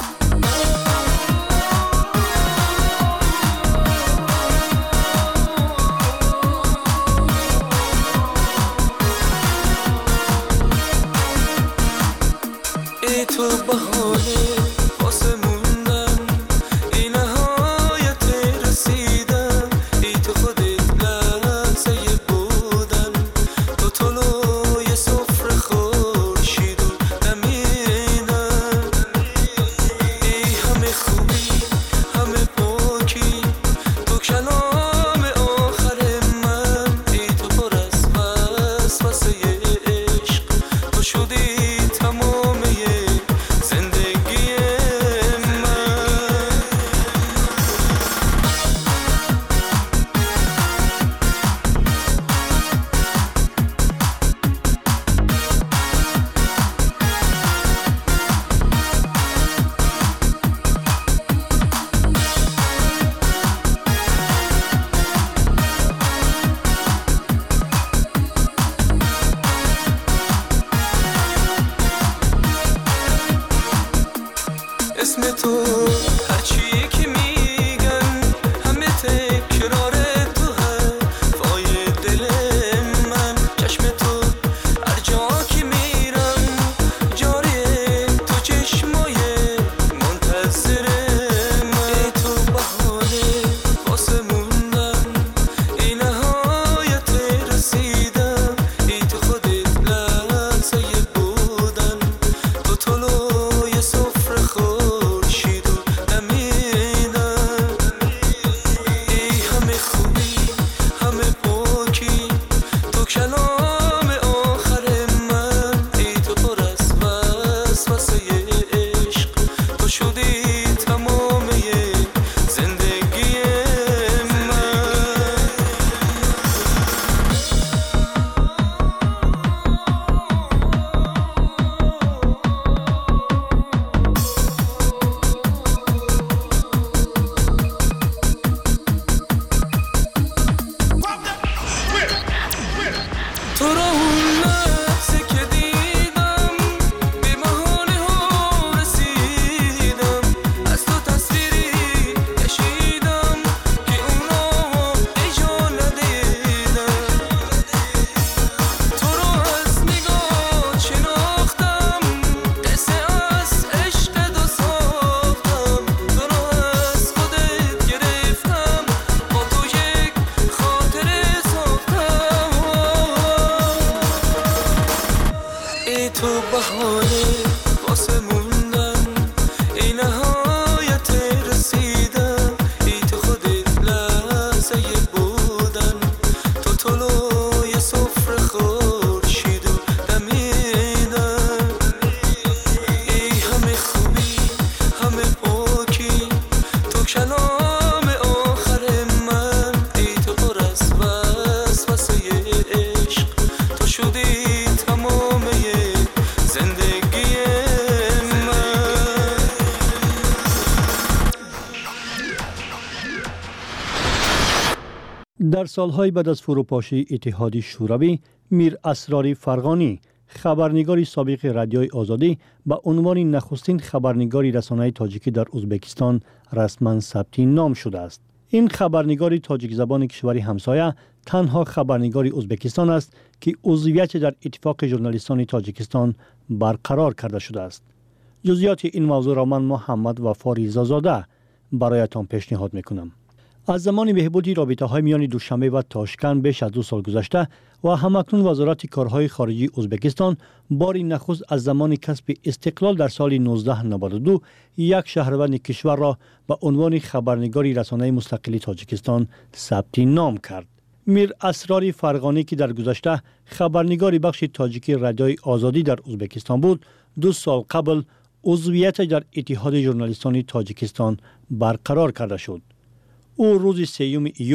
در سالهای بعد از فروپاشی اتحاد شوروی، میر اسرار فرغانی، خبرنگار سابق رادیوی آزادی به عنوان نخستین خبرنگار رسانه تاجیکی در ازبکستان رسما ثبت نام شده است. این خبرنگار تاجیک زبان کشور همسایه تنها خبرنگار ازبکستان است که عضویت در اتفاق ژورنالیستان تاجیکستان برقرار کرده شده است. جزئیات این موضوع را من محمد وفا رضازاده برایتان پیشنهاد میکنم. از زمان بهبود رابطه‌های میان دوشنبه و تاشکند بیش از 2 سال گذشته و همکنون وزارت کارهای خارجی ازبکستان بار نخست از زمان کسب استقلال در سال 1992 یک شهروند کشور را به عنوان خبرنگار رسانه مستقل تاجیکستان ثبت نام کرد. میر اسرار فرغانی که در گذشته خبرنگار بخش تاجیکی رادیوی آزادی در ازبکستان بود، 2 سال قبل عضویت در اتحاد ژورنالیستان تاجیکستان برقرار کرده شد. او روز 3 ایول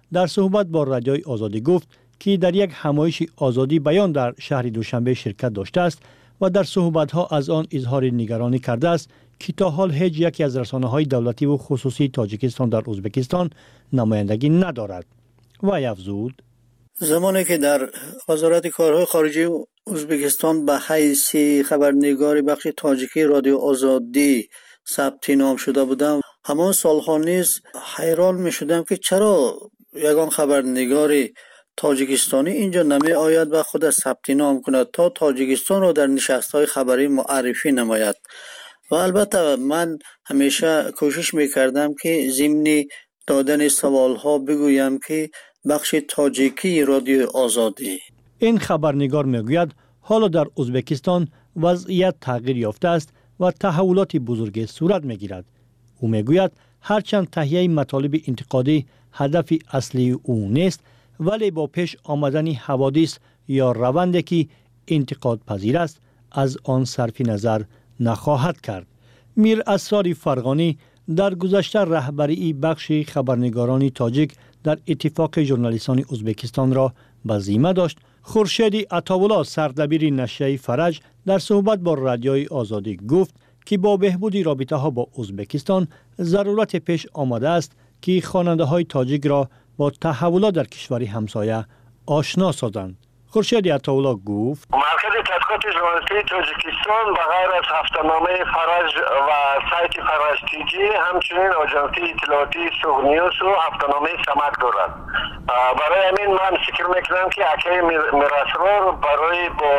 در صحبت با رادیوی آزادی گفت که در یک همایش آزادی بیان در شهر دوشنبه شرکت داشته است و در صحبت‌ها از آن اظهار نگرانی کرده است که تا حال هیچ یکی از رسانه‌های دولتی و خصوصی تاجیکستان در ازبکستان نمایندگی ندارد. و افزود زمانی که در وزارت کارهای خارجه ازبکستان به حیث خبرنگار بخش تاجیکی رادیو آزادی ثبت نام شده بودم، همان سالها نیز حیران می شدم که چرا یگان خبرنگار تاجیکستانی اینجا نمی آید و خود ثبت نام کند تا تاجیکستان را در نشست‌های خبری معرفی نماید. و البته من همیشه کوشش می کردم که ضمن دادن سوالها بگویم که بخش تاجیکی رادیو آزادی. این خبرنگار میگوید حالا در ازبکستان وضعیت تغییر یافته است و تحولات بزرگی صورت میگیرد. او میگوید هرچند تهیه مطالب انتقادی هدف اصلی او نیست، ولی با پیش آمدن حوادث یا روندی که انتقاد پذیر است از آن صرف نظر نخواهد کرد. میر اسرار فرغانی در گذشته رهبری بخش خبرنگاران تاجیک در اتفاق ژورنالیستان ازبکستان را به ذمه داشت. خورشید عطاولا سردبیر نشریه فرج در صحبت با رادیوی آزادی گفت که با بهبود رابطه ها با ازبکستان ضرورت پیش آمده است که خواننده های تاجیک را با تحولات در کشور همسایه آشنا سازند. خورشید عطاولا گفت مرکز تحقیقات ژورنالیستی تاجیکستان به غیر از هفته‌نامه فرج و سایت فرج تیجی همچنین آژانسی اطلاعاتی سوغنیوس و هفته‌نامه سمک دارد. برای همین من فکر میکنم که اکای میراسرار برای با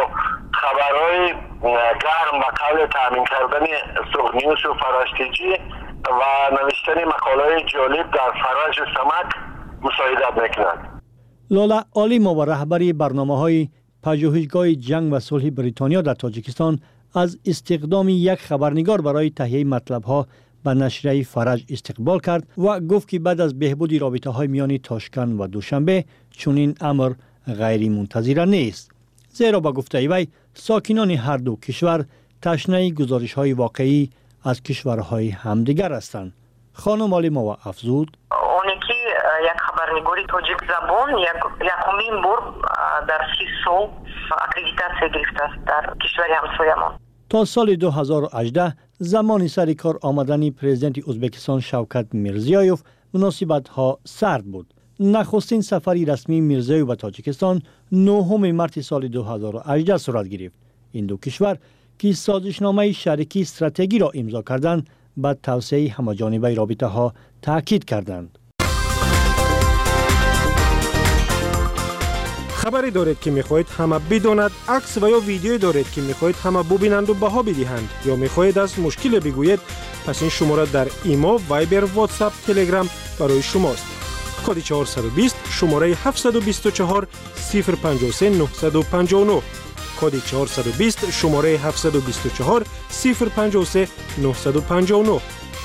خبرهای گرم و قبل تامین کردن سوغنیوس و فرج تیجی و نوشتن مقاله‌های جالب در فرج و سمک مساعدت میکنند. لاله عالیما و رهبری برنامه‌های پژوهشگاه جنگ و صلح بریتانیا در تاجیکستان از استخدام یک خبرنگار برای تهیه مطلب‌ها به نشریه فرج استقبال کرد و گفت که بعد از بهبود رابطه‌های میان تاشکند و دوشنبه چنین امر غیر منتظره نیست، زیرا به گفته وی ساکنان هر دو کشور تشنه گزارش‌های واقعی از کشورهای همدیگر هستند. خانم عالیما و افزود یک خبرنگاری تاجیک زبان یکمین بار در 30 سال اکریدیتاسیه گرفته است در کشور همسایه‌مان. تا سال 2018 زمان سر کار آمدن پرزیدنت ازبکستان شوکت میرزیایوف مناسبت‌ها سرد بود. نخستین سفری رسمی میرزیایوف به تاجیکستان 9 مارس سال 2018 صورت گرفت. این دو کشور که سازشنامه شریکی استراتژی را امضا کردند، به توسعه همه‌جانبه رابطه‌ها تاکید کردند. خبری دارید که میخواهید همه بداند، عکس و یا ویدیویی دارید که میخواهید همه ببینند و بها بدهند، یا میخواهید از مشکل بگویید، پس این شماره در ایما، وایبر، واتساپ، تلگرام برای شماست. کد 420 شماره 724 053 959. کد 420 شماره 724 053 959.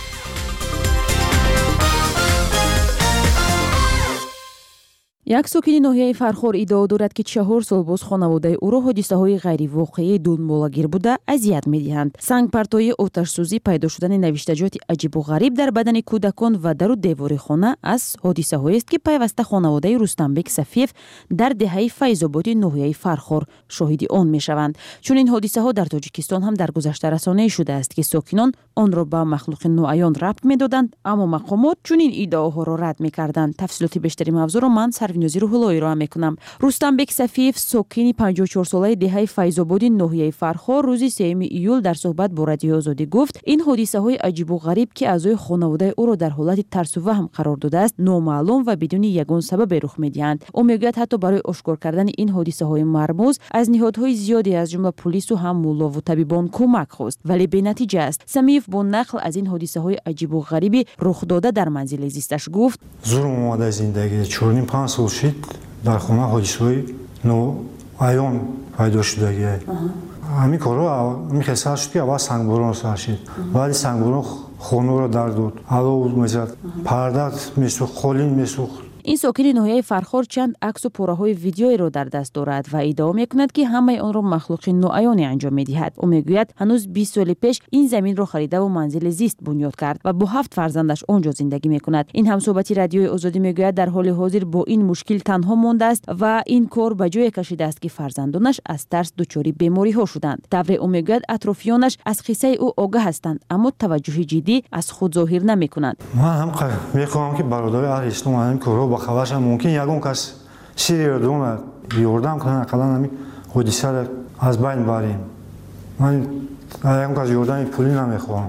یک ساکنی ناحیه فرخار ادعا دارد که 4 سال باز خانواده او را حادثه‌های غیر واقعی دنبالگیر بوده اذیت می‌دهند. سنگپرتای آتش‌سوزی، پیدا شدن نوشتجات عجیب و غریب در بدن کودکان و در و دیوار خانه از حادثه‌هایی است که پیوسته خانواده رستمبک صفیف در دهه فیض‌آباد ناحیه فرخار شاهد آن می‌شوند. چون این حادثه‌ها در تاجیکستان هم در گذشته رسانه‌ای شده است که ساکنان آن را به مخلوق ناعیان ربط می‌دادند، اما مقامات چنین ادعاها را رد می‌کردند. تفصیلات بیشتری موضوع را من سروینوزی روح‌اللهی را میکنم. رستمبک صفیف، ساکن 54 ساله دهه فیض‌آباد ناحیه فرخار، روز 3 ایول در صحبت با رادیو آزادی گفت این حادثه‌های عجیب و غریب که اعضای خانواده او را در حالت ترس و وهم قرار داده است نامعلوم و بدون یگان سبب رخ می‌دهند. او میگوید حتی برای آشکار کردن این حادثه‌های مرموز از نهادهای زیادی از جمله پلیس و هم ملا و طبیبان کمک خواست، ولی بی‌نتیجه است. سمیف با نقل از این حادثه‌های عجیب و غریبی رخ داده در منزل زیستش گفت زور اومده زندگی 4-5 سال شد در خونه حادثه‌های نوعیان پیدا شده. همین کارا میخواست شد که اول سنگباران سر شد، ولی سنگباران خانه را در داد، علاوه میزد، پرده میسوخت، قالین میسوخت. این ساکن ناحیه فرخار چند عکس و پاره‌های ویدیویی را در دست دارد و ادعا می‌کند که همه آن را مخلوق نوعیانی انجام می‌دهد. او میگوید هنوز 20 سال پیش این زمین را خریده و منزل زیست بنیاد کرد و با 7 فرزندش آنجا زندگی می‌کند. این همصحبتی رادیوی آزادی میگوید در حال حاضر با این مشکل تنها مانده است و این کار به جای کشیده است که فرزندانش از ترس دچار بیماری‌ها شدند. طبعا او میگوید اطرافیانش از قصه او آگاه هستند اما توجه جدی از خود ظاهر نمی‌کنند. من هم می‌خواهم که برادر اهل اسلام این کارو با خبرش ممکن یگان کس سری را دونه یوردم کنه اقلا همین حادثه را از بین بریم. من یگان کس یوردن پولی نمی‌خواهم.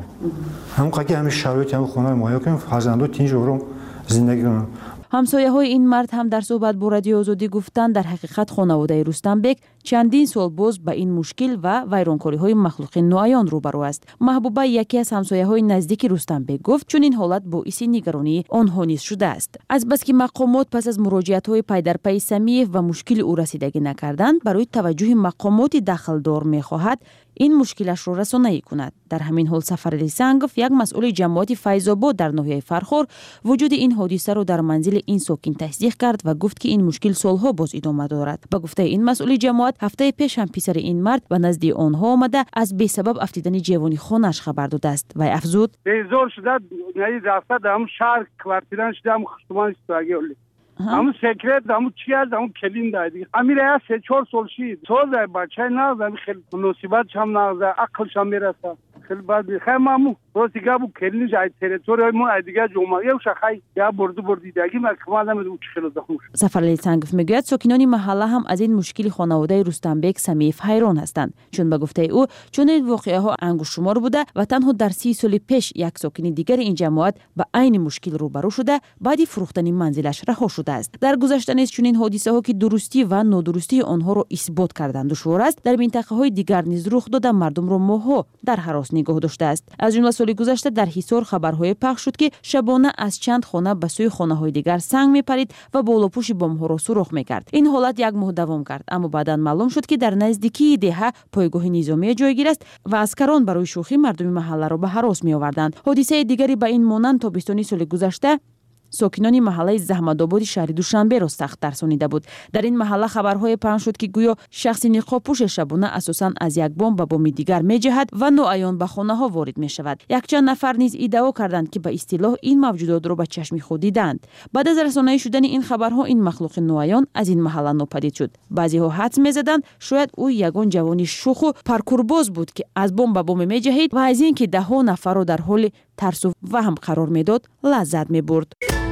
که همین شرایط هم خونه مایا کنیم فرزندو تینج رو زندگی کنم. همسایه‌های این مرد هم در صحبت با رادیو آزادی گفتند در حقیقت خانواده رستمبک چندین سال باز با این مشکل و ویرانکاری‌های مخلوق نوعیان روبرو است. محبوبه یکی از همسایه‌های نزدیک رستمبک گفت چون این حالت باعث نگرانی آنها نیز شده است. از بس که مقامات پس از مراجعت‌های پی در پی سمیع و مشکل او رسیدگی نکردند برای توجه مقامات دخلدار می‌خواهد این مشکلش را رسانه‌ای کند. در همین حال سفرعلی سنگف یک مسئول جماعت فیض‌آباد در ناحیه فرخار وجود این حادثه را در منزل این ساکن تصدیق کرد و گفت که این مشکل سالها باز ادامه دارد. با گفته این مسئول جماعت هفته پیش هم پسر این مرد به نزد آنها آمده از بی سبب افتیدن جوانی خانش خبر داده است و افزود بیزار شده نه رفته در هم شهر کوارتران شده هم خصوصا استراگل همون سکرت همون چی از همون کلین دادی امیر از 3-4 سال شید سوز بچه نه خیلی مناسبت هم نه عقلش هم میرسه خیلی بعد خیلی مامو روزی گابو کلین جای تریتوری ما دیگه جمعه و شخای یا بردیدگی مکمل نمیدونم چه خیلی دخوش. سفرعلی سنگف میگوید ساکنان محله هم از این مشکل خانواده رستمبک سمیف حیران هستند چون به گفته او چون این واقعه ها انگشت شمار بوده و تنها در 30 سال پیش یک ساکن دیگر این جماعت با عین مشکل روبرو شده بعد فروختن منزلش رها شده است. در گذشته نیز چون این حادثه ها که درستی و نادرستی آنها را اثبات کردن دشوار است در منطقه های دیگر نیز رخ داده مردم را ماه‌ها در هراس نگاه داشته است. از جمله سال گذشته در حصار خبرهای پخش شد که شبانه از چند خانه به سوی خانه‌های دیگر سنگ میپرید و بالاپوش بم‌ها را سوراخ میکرد. این حالت یک ماه دوام کرد اما بعداً معلوم شد که در نزدیکی دهه پایگاه نظامی جایگیر است و عسکران برای شوخی مردم محله را به هراس میآوردند. حادثه دیگری به این مانند تابستانی سال گذشته ساکنان محله زحمت‌آباد شهر دوشنبه را سخت ترسانیده بود. در این محله خبرهای پخش شد که گویا شخص نقاب‌پوش شبانه اساساً از یک بام به بام دیگر می‌جهد و ناعیان به خانه‌ها وارد می‌شود. یک چند نفر نیز ادعا کردند که به اصطلاح این موجودات را به چشم خود دیدند. بعد از رسانه‌ای شدن این خبرها این مخلوق ناعیان از این محله ناپدید شد. بعضی‌ها حدس می‌زدند شاید او یگان جوانی شوخ و پارکورباز بود که از بام به بام می‌جهید و از اینکه ده‌ها نفر را در حال ترس و وهم قرار می‌داد لذت می‌برد.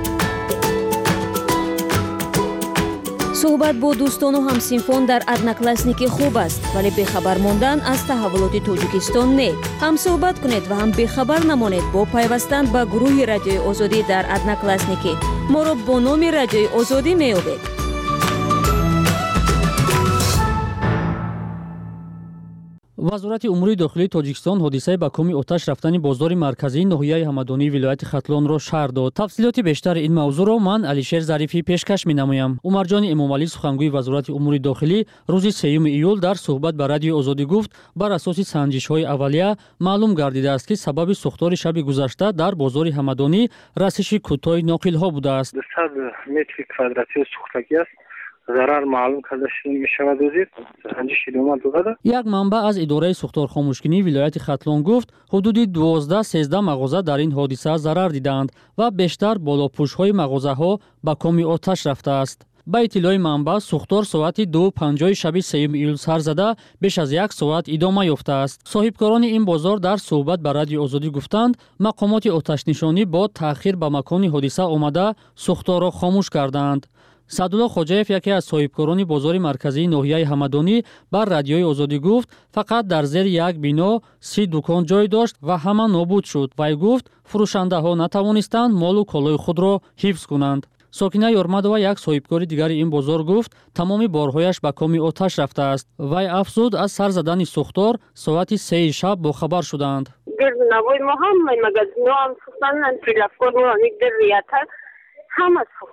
صحبت با دوستان و همسینفان در одноклассники خوب است ولی بخبر ماندن از تحولات تاجیکستان نه. هم صحبت کنید و هم بخبر نمانید با پیوستن به گروه رادیوی آزادی در одноклассники. ما را با نام رادیوی آزادی می‌یابید. وزارت امور داخلی تاجیکستان حادثه به کام آتش رفتن بازار مرکزی ناحیه همدانی ولایت ختلان را شرح داد. تفصیلات بیشتر این موضوع را من علیشیر ظریفی پیشکش می‌نمایم. عمرجان امامعلی سخنگوی وزارت امور داخلی روز 3 ایول در صحبت با رادیو آزادی گفت بر اساس سنجش‌های اولیه معلوم گردیده است که سبب سوختار شب گذشته در بازار همدانی رسش کوتاه ناقل‌ها بوده است. 100 متر کвадратی سوختگی است. ضرر معلوم کرده شده می شود وزیر سنجش ادامه داده. یک منبع از اداره سوختار خاموشکنی ولایت ختلان گفت حدود 12-13 مغازه در این حادثه ضرر دیدند و بیشتر بالاپوش‌های مغازه‌ها به کام آتش رفته است. با اطلاع منبع سوختار ساعت 2:50 شب 3 ایول سر زده بیش از یک ساعت ادامه یافته است. صاحبکاران این بازار در صحبت با رادیو آزادی گفتند مقامات آتش نشانی با تأخیر به مکان حادثه آمده سوختار را خاموش کردند. سعدالله خوجاєв یکی از صاحبکاران بازار مرکزی ناحیه همدانی بر رادیوی آزادی گفت فقط در زیر یک بینا 30 دکان جای داشت و همه نابود شد. وی گفت فروشنده ها نتوانستند مال و کالای خود را حفظ کنند. ساکنه یارمدова یک صاحبکار دیگر این بازار گفت تمام بارهایش به کام آتش رفته است. وی افزود از سر زدن سوختار ساعت 3 شب با خبر شدند. در نوای ما هم مگزینو هم سوختن پلافون و یک در ریاتا همه سوخته است.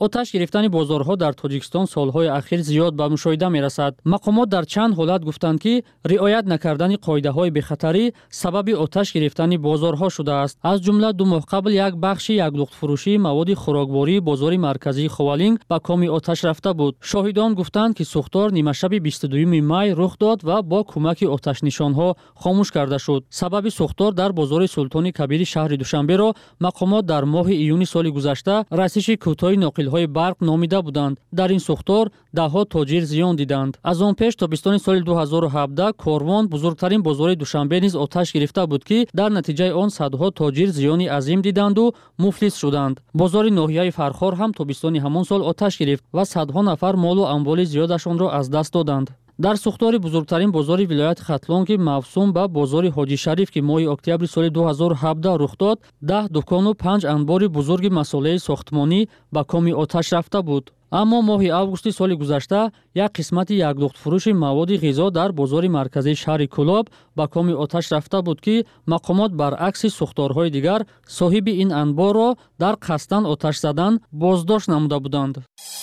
оташ гирифтани бозорҳо дар Тоҷикистон солҳои ахир зиёд ба мушоҳида мерасад. мақомот дар чанд ҳолат гуфтанд, ки риоят накардани қоидаҳои бехатарӣ сабаби оташ гирифтани бозорҳо шудааст. аз ҷумла 2 моҳ қабл як бахши яклуқтфурӯшии маводи хӯроквории бозори марказии Ховалинг ба коми оташ рафта буд. шоҳидон гуфтанд, ки сӯхтор нимашаби 22 май рух дод ва бо кӯмаки оташнишонҳо хомӯш карда шуд. сабаби сӯхтор дар бозори Султони Кабири шаҳри Душанберо мақомот дар моҳи июни соли гузашта расиши кӯтоҳи ноқилҳои барқ номида буданд. дар ин сӯхтор даҳҳо тоҷир зиён диданд. аз он пеш тобистони соли 2017 Корвон, бузургтарин бозори Душанбе низ оташ гирифта буд, ки дар натиҷаи он садҳо тоҷир зиёни азим диданду муфлис шуданд. бозори ноҳияи Фархор ҳам тобистони ҳамон сол оташ гирифт ва садҳо нафар молу амволи зиёдашонро аз даст доданд. дар сӯхтори бузургтарин бозори вилояти Хатлон, ки мавсум ба бозори Ҳоҷи Шариф, ки моҳи октябри соли 2017 рух дод, 10 дукону 5 анбори бузурги масолаи сохтмонӣ ба коми оташ рафта буд. аммо моҳи августи соли гузашта як қисмати яклуқтфурӯши маводи ғизо дар бозори марказии шаҳри Кӯлоб ба коми оташ рафта буд, ки мақомот баръакси сӯхторҳои дигар соҳиби ин анборро дар қасдан оташ задан боздошт намуда буданд.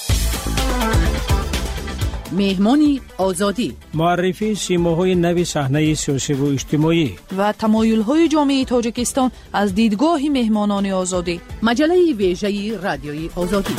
меҳмони озодӣ муаррифии симоҳои нави саҳнаи сиёсиву иҷтимоӣ ва тамоюлҳои ҷомеаи Тоҷикистон аз дидгоҳи меҳмонони озодӣ. маҷалаи вежаи радиои озодӣ.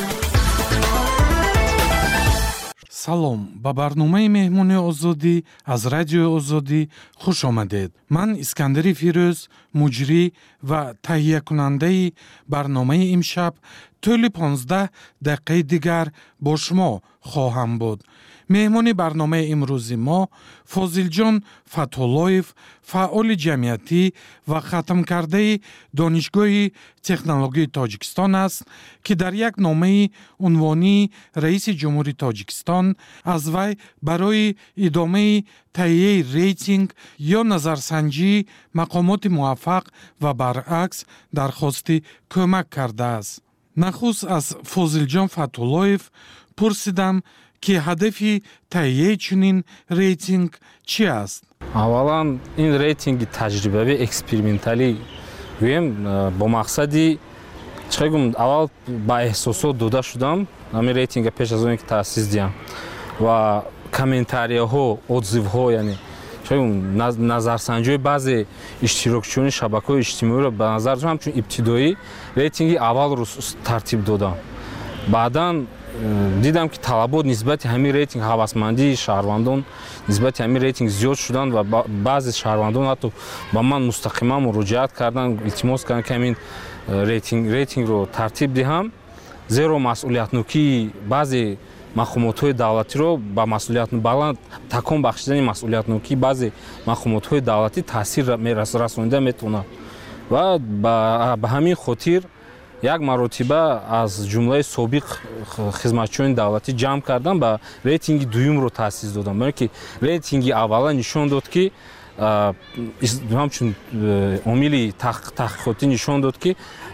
салом, ба барномаи меҳмони озодӣ аз радиои озодӣ хуш омадед. ман Искандари Фирӯз, муҷрӣ ва таҳиякунандаи барномаи имшаб тӯли 15 дақиқаи дигар бо шумо хоҳам буд. меҳмони барномаи имрӯзи мо Фозилҷон Фатҳуллоев, фаъоли ҷамъиятӣ ва хатмкардаи Донишгоҳи технологияи Тоҷикистон аст, ки дар як номаи унвонии раиси ҷумҳури Тоҷикистон аз вай барои идомаи таҳияи рейтинг ё назарсанҷии мақомоти муваффақ ва баръакс дархости кӯмак кардааст. нахуст аз Фозилҷон Фатҳуллоев пурсидам, ки ҳадафи таҳияи чунин рейтинг чӣ аст? аввалан ин рейтинги таҷрибавӣ эксперименталӣ гӯем бо мақсади чӣ аввал ба эҳсосот дода шудам ҳамин рейтинга пеш аз оне ки таъсис диҳам ва комментарияҳо отзивҳо яъне назарсанҷиҳои баъзе иштирокчиёни шабакаҳои иҷтимоиро ба назар ҳамчун ибтидоӣ рейтинги аввалро тартиб додам. баъдан дидам, ки талабот нисбати ҳамин рейтинг ҳавасмандии шаҳрвандон нисбати ҳамин рейтинг зиёд шуданд ва баъзе шаҳрвандон ҳатто ба ман мустақиман муроҷиат карданд, илтимос карданд, ки ҳамин рейтингро тартиб диҳам, зеро масъулиятнокии баъзе мақомотҳои давлатиро ба масъулиятбаланд такон бахшидани масъулиятнокии баъзе мақомотҳои давлатӣ таъсир расонида метавонад ва ба ҳамин хотир як маротиба аз ҷумлаи собиқ хизматчиёни давлатӣ ҷамъ кардам ба рейтинги дуюмро таъсис додам. барои ки рейтинги аввала нишон дод, ки ҳамчун омили таҳқиқотӣ нишон дод, ки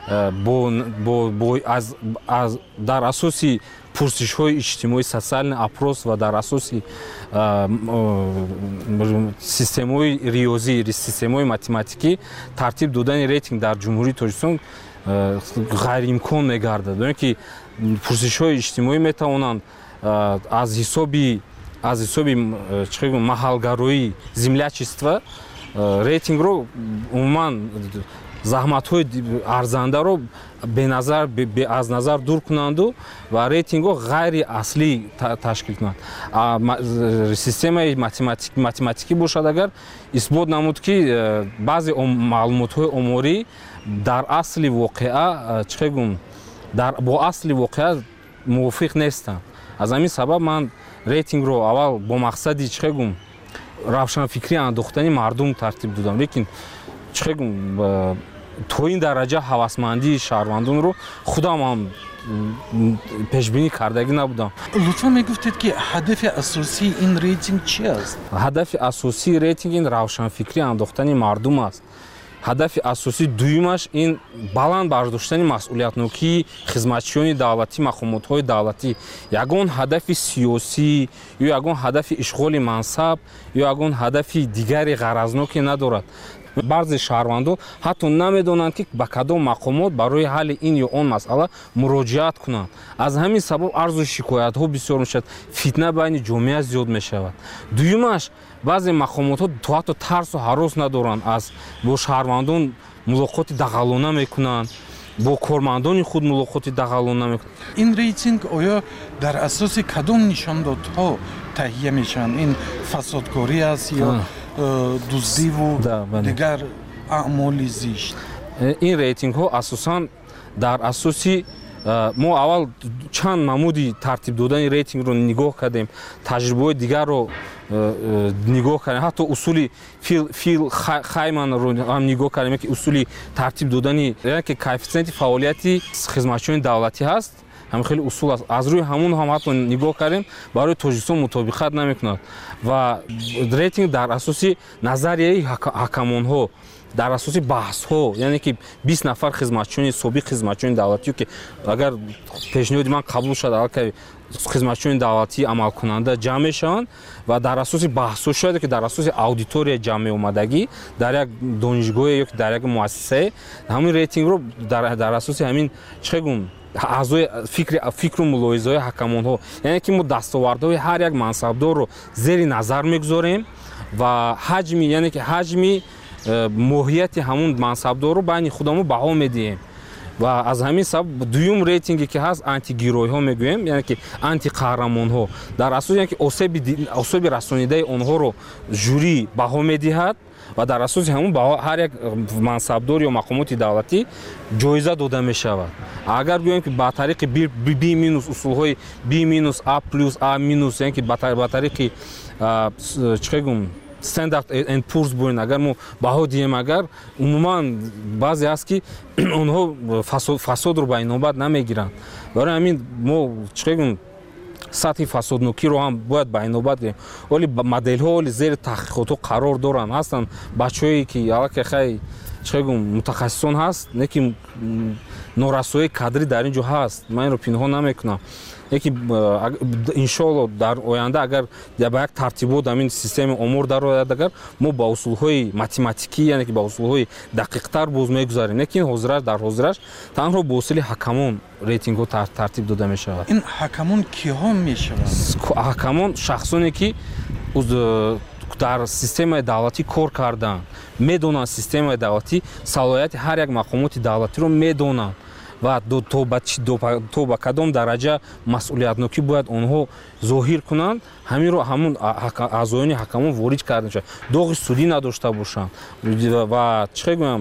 дар асоси пурсишҳои иҷтимоӣ, социалный опрос ва дар асоси системаҳои риёзӣ, системаҳои математикӣ тартиб додани рейтинг дар ҷумҳурии Тоҷикистон ғайриимкон мегардад. барои ки пурсишҳои иҷтимоӣ метавонанд аз ҳисоби маҳалгароӣ, землячества рейтингро умуман заҳматҳои арзандаро аз назар дур кунанду ва рейтингҳо ғайри аслӣ ташкил кунанд. системаи математикӣ бошад, агар исбот намуд, ки баъзе маълумотҳои оморӣ дар асли воқеа бо асли воқеа мувофиқ нестанд. аз ҳамин сабаб ман рейтингро аввал бо мақсади равшанфикрӣ андохтани мардум тартиб додам, лекин то ин дараҷа ҳавасмандии шаҳрвандонро худам ҳам пешбинӣ кардагӣ набудам. лутфан мегуфтед, ки ҳадафи асосии ин рейтинг чӣ аст? ҳадафи асосии рейтинг ин равшанфикрӣ андохтани мардум аст. ҳадафи асосии дуюмаш ин баланд бардоштани масъулиятнокии хизматчиёни давлатӣ, мақомотҳои давлатӣ. ягон ҳадафи сиёсӣ ё ягон ҳадафи ишғоли мансаб ё ягон ҳадафи дигари ғаразноке надорад. баъзе шаҳрвандо ҳатто намедонанд ки ба кадом мақомот барои ҳалли ин ё он масъала муроҷиат кунанд. Аз ҳамин сабаб арзу шикоятҳо бисёр мешавад, фитна байни ҷомеа зиёд мешавад. Дуюмаш баъзе мақомотҳо то ҳатто тарсу ҳарос надоранд, аз бо шаҳрвандон мулоқоти дағалона мекунанд, бо кормандони худ мулоқоти дағалона мекунанд. ин рейтинг оё дар асоси кадом нишондодҳо таҳия мешаванд? Ин фасодкорӣ аст ё дуздиву дигар аъмоли зишт? ин рейтингҳо асосан дар асоси мо аввал чанд намуди тартиб додани рейтингро нигоҳ кардем, таҷрибаҳои дигарро нигоҳ кардем, ҳатто усули Фил Хайманро ҳам нигоҳ кардем ки усули тартиб додани ки коэффициенти фаъолияти хизматчиёни давлатӣ ҳаст. ҳам хеле усул аст. Аз рӯи ҳамон ҳам ҳатто нигоҳ кардем, барои Тоҷикистон мутобиқат намекунад ва рейтинг дар асоси назарияи ҳакамонҳо, дар асоси баҳсҳо, яъне ки 20 нафар хизматчиёни собиқ хизматчиёни давлатӣ ки агар пешниҳоди ман қабул шуд аллакай хизматчиёни давлатӣ амалкунанда ҷамъ мешаванд ва дар асоси баҳсҳо шояд ки дар асоси аудитория ҷамъ меомадагӣ дар як донишгоҳе ё ки дар як муассисае ҳамин рейтингро дар асоси ҳамин чӣ гум аъзои фикру мулоҳизаҳои ҳакамонҳо, яъне ки мо дастовардҳои ҳар як мансабдорро зери назар мегузорем ва ҳаҷми, яъне ки ҳаҷми моҳияти ҳамун мансабдорро байни худамо баҳо медиҳем. ва аз ҳамин сабаб дуюм рейтинге ки ҳаст антигирӯйҳо мегӯем, яъне ки антиқаҳрамонҳо, дар асоси яъне ки особи расонидаи онҳоро жюри баҳо медиҳад ва дар асоси ҳамун ҳар як мансабдор ё мақомоти давлатӣ ҷоиза дода мешавад. Агар гӯем ки ба тариқи B- усулҳои B-, A+, A-, яъне ки ба тариқи чӣ гум Standard and Poor's бӯрин, агар мо баҳо диҳем, агар умуман баъзе аст ки онҳо фасодро ба инобат намегиранд. Барои ҳамин мо чӣ гум сатҳи фасоднокиро ҳам бояд ба инобат гирем. Оли моделҳо оли зери таҳқиқотҳо қарор доранд. Ҳастанд бачаҳое ки аллакай хай чӣ гум мутахассисон ҳаст, не ки норасоии кадрӣ дар ин ҷо ҳаст. Ман инро пинҳон намекунам. Яки иншоалло дар оянда агар ба як тартибот ҳамин системаи омор дарояд, агар мо ба усулҳои математикӣ, яъне ки ба усулҳои дақиқтар боз мегузарем, лекин дар ҳозираш танҳо бо усули ҳакамон рейтингҳо тартиб дода мешавад. ин ҳакамон киҳо мешаванд? ҳакамон шахсоне ки дар системаи давлатӣ кор карданд, медонанд системаи давлатӣ салоҳияти ҳар як мақомоти давлатиро медонанд ва то ба кадом дараҷа масъулиятнокӣ бояд онҳо зоҳир кунанд, ҳаминро ҳамун аъзоёни ҳакамон ворид карда мешавад. доғи судӣ надошта бошанд ва чӣ гӯям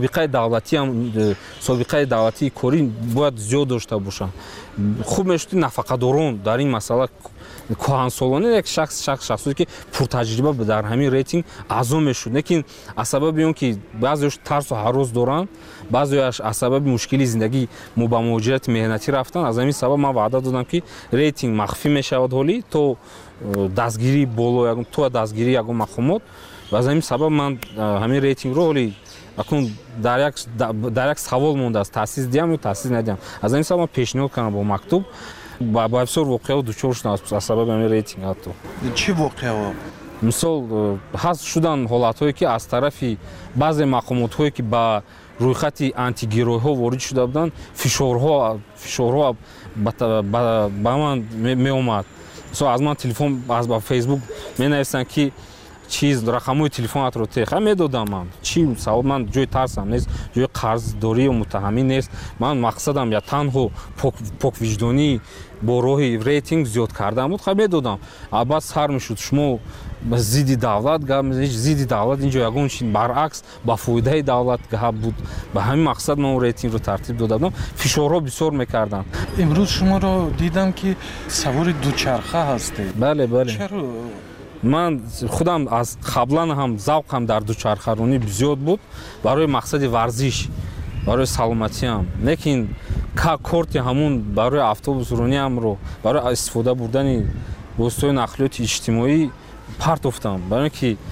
собиқаи давлатии корӣ бояд зиёд дошта бошанд. хуб мешуд нафақадорон дар ин масъала коҳансолона як шахсоте ки пуртаҷриба дар ҳамин рейтинг аъзо мешуд, лекин аз сабаби он ки баъзеҳош тарсу ҳарос доранд, баъзеҳояш аз сабаби мушкили зиндагӣ ба муҳоҷирати меҳнатӣ рафтанд, аз ҳамин сабаб ман ваъда додам ки рейтинг махфӣ мешавад ҳолӣ то дастгирии боло то дастгирии ягон мақомот. ва аз ҳамин сабаб ман ҳамин рейтингро ҳолӣ акун дар як савол мондааст, таъсис диҳам ё таъсис надиҳам. аз ҳамин сабаб ман пешниҳод кардам бо мактуб ба бисёр воқеаҳо дучор шудам аз сабаби ҳамин рейтинг. ҳатто чӣ воқеаҳо? мисол ҳаст шуданд ҳолатҳое ки аз тарафи баъзе мақомотҳое ки ба рӯйхати антигирӯйҳо ворид шуда буданд, фишорҳо ба ман меомад. мисол аз ман телефон ба фейсбук менависанд ки чиз рақамҳои телефонатро тех медодам. ман чӣ савол, ман ҷои тарсам нест, ҷои қарздорӣ ё муттаҳамӣ нест. ман мақсадам я танҳо поквиҷдонӣ бо роҳи рейтинг зиёд кардан буд, медодам. албат сар мешуд шумо зидди давлат зидди давлат, инҷо ягон чи баръакс ба фоидаи давлат гап буд. ба ҳамин мақсад ман рейтингро тартиб дода будам. фишорҳо бисёр мекарданд. имрӯз шуморо дидам ки савори дучарха ҳастед. бале чаро? ман худам аз қаблан ҳам завқам дар дучархаронӣ зиёд буд барои мақсади варзиш, барои саломатиам, лекин корти ҳамун барои автобусрониамро барои истифода бурдани воситаҳои нақлиёти иҷтимоӣ партофтам, барои ки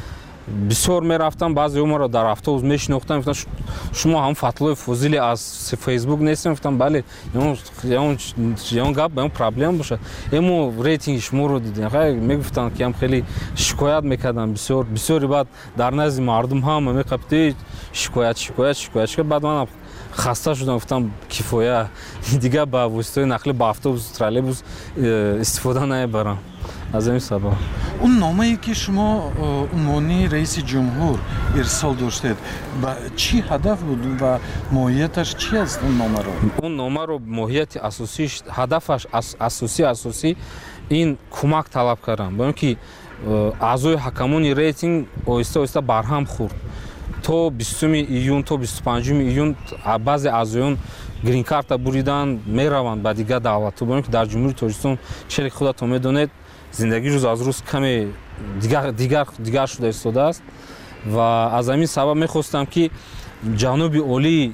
бисёр мерафтам, баъзеҳо моро дар автобус мешинохтанд, гуфтанд шумо ҳам Фатлои Фозиле аз Фейсбук нестем? Гуфтам бале, ён гап, ён проблема бошад. Эмо рейтинги шуморо дидем. Мегуфтанд ки ҳам хеле шикоят мекардам, бисёри баъд дар назди мардум ҳам меқабти шикоят. Баъд манам хаста шудам, гуфтам кифоя, дигар ба воситаҳои нақлӣ ба автобус, троллейбус истифода намебарам. аз ин сабаб он номае ки шумо унвони раиси ҷумҳур ирсол доштед ба чӣ ҳадаф буд ва моҳияташ чӣ аст он номаро? Он номаро моҳияти асосиш, ҳадафаш асосӣ ин кӯмак талаб кардам, бо ин ки аъзои ҳакамони рейтинг оҳиста барҳам хӯрд. То 20 июн, то 25 июн баъзе аъзоён грин-карта буридан мераванд ба дигар давлатҳо, бо ин ки дар ҷумҳури Тоҷикистон чели худатон медонед зиндагӣ рӯз аз рӯз каме дигар шуда истодааст ва аз ҳамин сабаб мехостам ки ҷаноби олӣ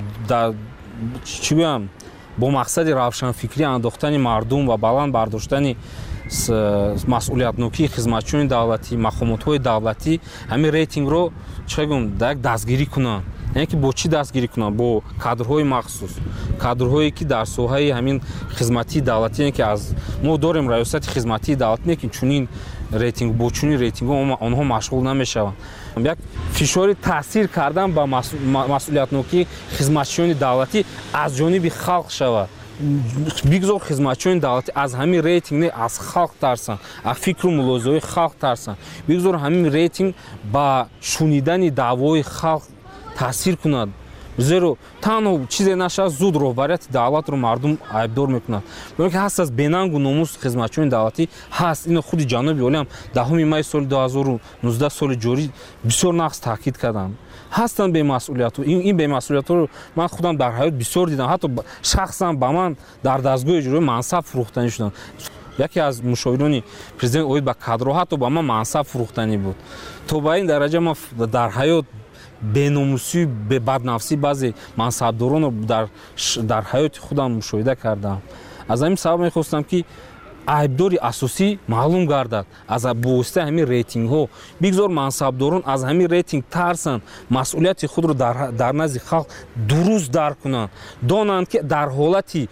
чӣ гӯям бо мақсади равшанфикрӣ андохтани мардум ва баланд бардоштани масъулиятнокии хизматчиёни давлатӣ, мақомотҳои давлатӣ ҳамин рейтингро чӣ гӯям як дастгирӣ кунанд. яъне ки бо чӣ дастгирӣ кунанд? Бо кадрҳои махсус, кадрҳое ки дар соҳаи ҳамин хизматии давлатӣ, яъне ки аз мо дорем раёсати хизматии давлатӣ, не ки чунин рейтинг бо чунин рейтингҳо онҳо машғул намешаванд. як фишори таъсир кардан ба масъулиятнокии хизматчиёни давлатӣ аз ҷониби халқ шавад. бигзор хизматчиёни давлатӣ аз ҳамин рейтинг не аз халқ тарсанд, аз фикру мулозаҳои халқ тарсанд. бигзор ҳамин рейтинг ба шунидани даъвои халқ таъсир кунад. зеро танҳо чизе нашад зуд роҳбарияти давлатро мардум айбдор мекунад. бо ин ки ҳаст аз бенангу номус хизматчиёни давлатӣ ҳаст. ино худи ҷаноби олиам 10 майи соли 2019 соли ҷорӣ бисёр нағз таъкид карданд. ҳастанд бемасъулиятҳо. ин бемасъулиятҳоро ман худам дар ҳаёт бисёр дидам. ҳатто шахсан ба ман дар дастгоҳи иҷроӣ мансаб фурӯхтанӣ шуданд. яке аз мушовирони президент оид ба кадрҳо ҳатто ба ман мансаб фурӯхтанӣ буд. то ба ин дараҷа ман дар ҳаёт беномусӣ, баднафсӣ баъзе мансабдоронро дар ҳаёти худам мушоҳида кардам. аз ҳамин сабаб мехостам ки айбдори асосӣ маълум гардад аз бовоситаи ҳамин рейтингҳо. бигзор мансабдорон аз ҳамин рейтинг тарсанд, масъулияти худро дар назди халқ дуруст дарк кунанд, донанд ки дар ҳолати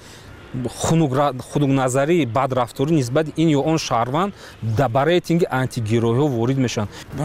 хунукназарӣ бадрафторӣ нисбати ин ё он шаҳрванд ба рейтинги антигироиҳо ворид мешаванд.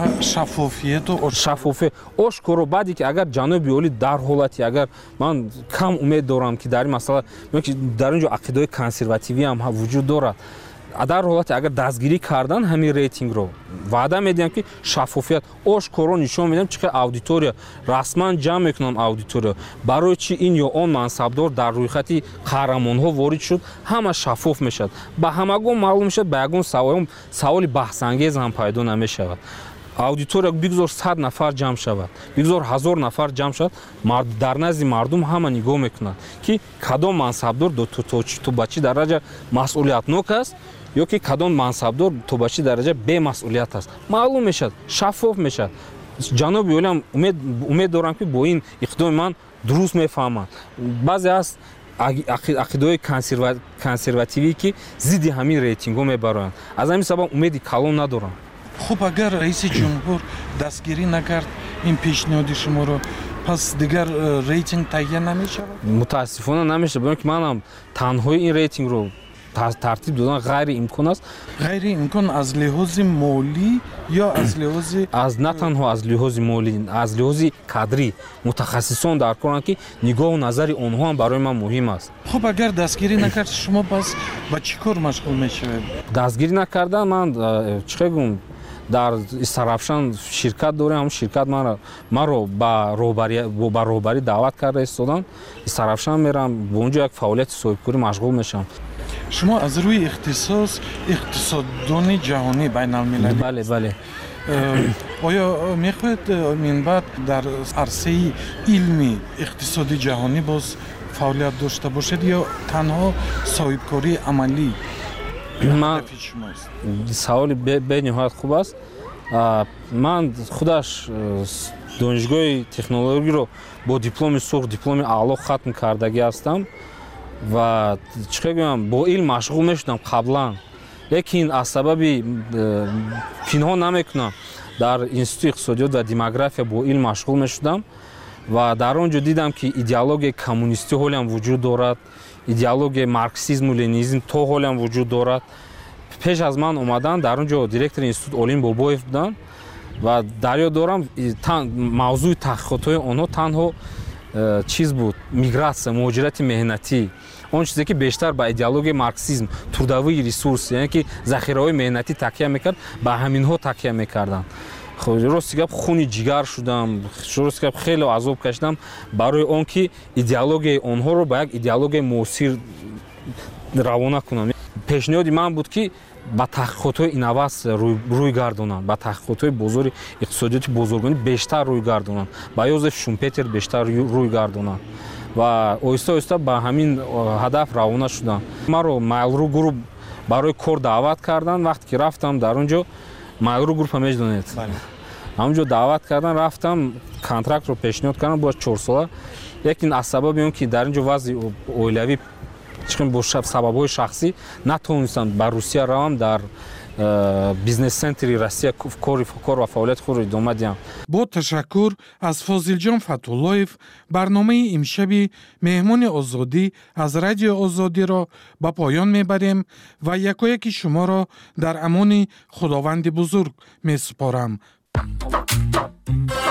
шаффофият ошкоро баъде ки агар ҷаноби олӣ дар ҳолати агар ман кам умед дорам ки дар ин масъала дар ин ҷо ақидаҳои консервативӣ ҳам вуҷуд дорад. дар ҳолате агар дастгирӣ кардан ҳамин рейтингро ваъда медиҳам ки шаффофият ошкоро нишон медиҳам чӣ қадр аудитория расман ҷамъ мекунам аудитория барои чӣ ин ё он мансабдор дар рӯйхати қаҳрамонҳо ворид шуд ҳама шаффоф мешавад. ба ҳамагон маълум мешавад, ба ягон саволи баҳсангез ҳам пайдо намешавад. аудитория бигзор 100 нафар ҷамъ шавад, бигзор 1000 нафар ҷамъ шавад, дар назди мардум ҳама нигоҳ мекунад ки кадом мансабдор то ба чӣ дараҷа масъулиятнок аст ё ки кадом мансабдор то ба чӣ дараҷа бемасъулият аст. маълум мешавад, шаффоф мешавад. ҷаноби олиам умед дорам ки бо ин иқдоми ман дуруст мефаҳманд. баъзе аст ақидаҳои консервативӣ ки зидди ҳамин рейтингҳо мебароянд. аз ҳамин сабаб умеди калон надорам. хуб агар раиси ҷумҳур дастгирӣ накард ин пешниҳоди шуморо, пас дигар рейтинг таҳия намешавад? мутаассифона намешавад, бо ин ки манам танҳои ин рейтингро тартиб додан ғайриимкон аст. ғайриимкон аз лиҳози молӣ ё аз лиҳози не танҳо аз лиҳози молӣ, аз лиҳози кадрӣ мутахассисон дар коранд ки нигоҳу назари онҳо ҳам барои ман муҳим аст. хуб агар дастгирӣ накард шумо пас ба чӣ кор машғул мешавед? дастгирӣ накардан ман чӣ гӯям дар Истарафшан ширкат дорем. ҳамн ширкат маро ба роҳбарӣ даъват карда истодан. Истарафшан мерам, бо онҷо як фаъолияти соҳибкорӣ машғул мешавам. шумо аз рӯи ихтисос иқтисоддони ҷаҳонӣ байналмилалӣ. бале. оё мехоҳед минбаъд дар арсаи илми иқтисоди ҷаҳонӣ боз фаъолият дошта бошед ё танҳо соҳибкории амалӣ ҳадафи шумост? саволи бениҳоят хуб аст. ман худаш донишгоҳи технологиро бо дипломи сурх, дипломи аъло хатм кардагӣ ҳастам ва чӣ гӯям бо илм машғул мешудам қаблан, лекин аз сабаби пинҳон намекунам, дар институти иқтисодиёт ва демография бо илм машғул мешудам ва дар он ҷо дидам ки идеологияи коммунистӣ ҳолиам вуҷуд дорад, идеологияи марксизму ленинизм то ҳолиам вуҷуд дорад. пеш аз ман омадан дар он ҷо директори институт Олим Бобоев буданд ва дар ёд дорам мавзӯи таҳқиқотҳои онҳо танҳо чиз буд, миграция, муҳоҷирати меҳнатӣ, он чизе ки бештар ба идеологияи марксизм, трудовии ресурс, яъне ки захираҳои меҳнатӣ такя мекард, ба ҳаминҳо такя мекарданд. рости гап хуни ҷигар шудам, рости гап хеле азоб кашидам барои он ки идеологияи онҳоро ба як идеологияи муосир равона кунам. пешниҳоди ман буд ки ба таҳқиқотҳои инноватсия рӯй гардонанд, ба таҳқиқотҳои бозори иқтисодиёти бозоргонӣ бештар рӯй гардонанд, ба Йозеф Шумпетер бештар рӯй гардонанд ва оҳиста оҳиста ба ҳамин ҳадаф равона шудам. Маро Mail.ru групп барои кор даъват карданд. Вақте ки рафтам дар он ҷо, Mail.ru группа медонед, ҳамон ҷо даъват карданд, рафтам, контрактро пешниҳод карданд, бош 4 сола. Лекин аз сабаби он ки дар ин ҷо вазъи оилавӣ бо сабабҳои шахсӣ натонистам ба Русия равам, дар бизнес-центри Россия кор ва фаъолияти худро идома диҳам. бо ташаккур аз Фозилҷон Фатҳуллоев барномаи имшаби Меҳмони озодӣ аз Радиои Озодиро ба поён мебарем ва якояки шуморо дар амони Худованди бузург месупорам.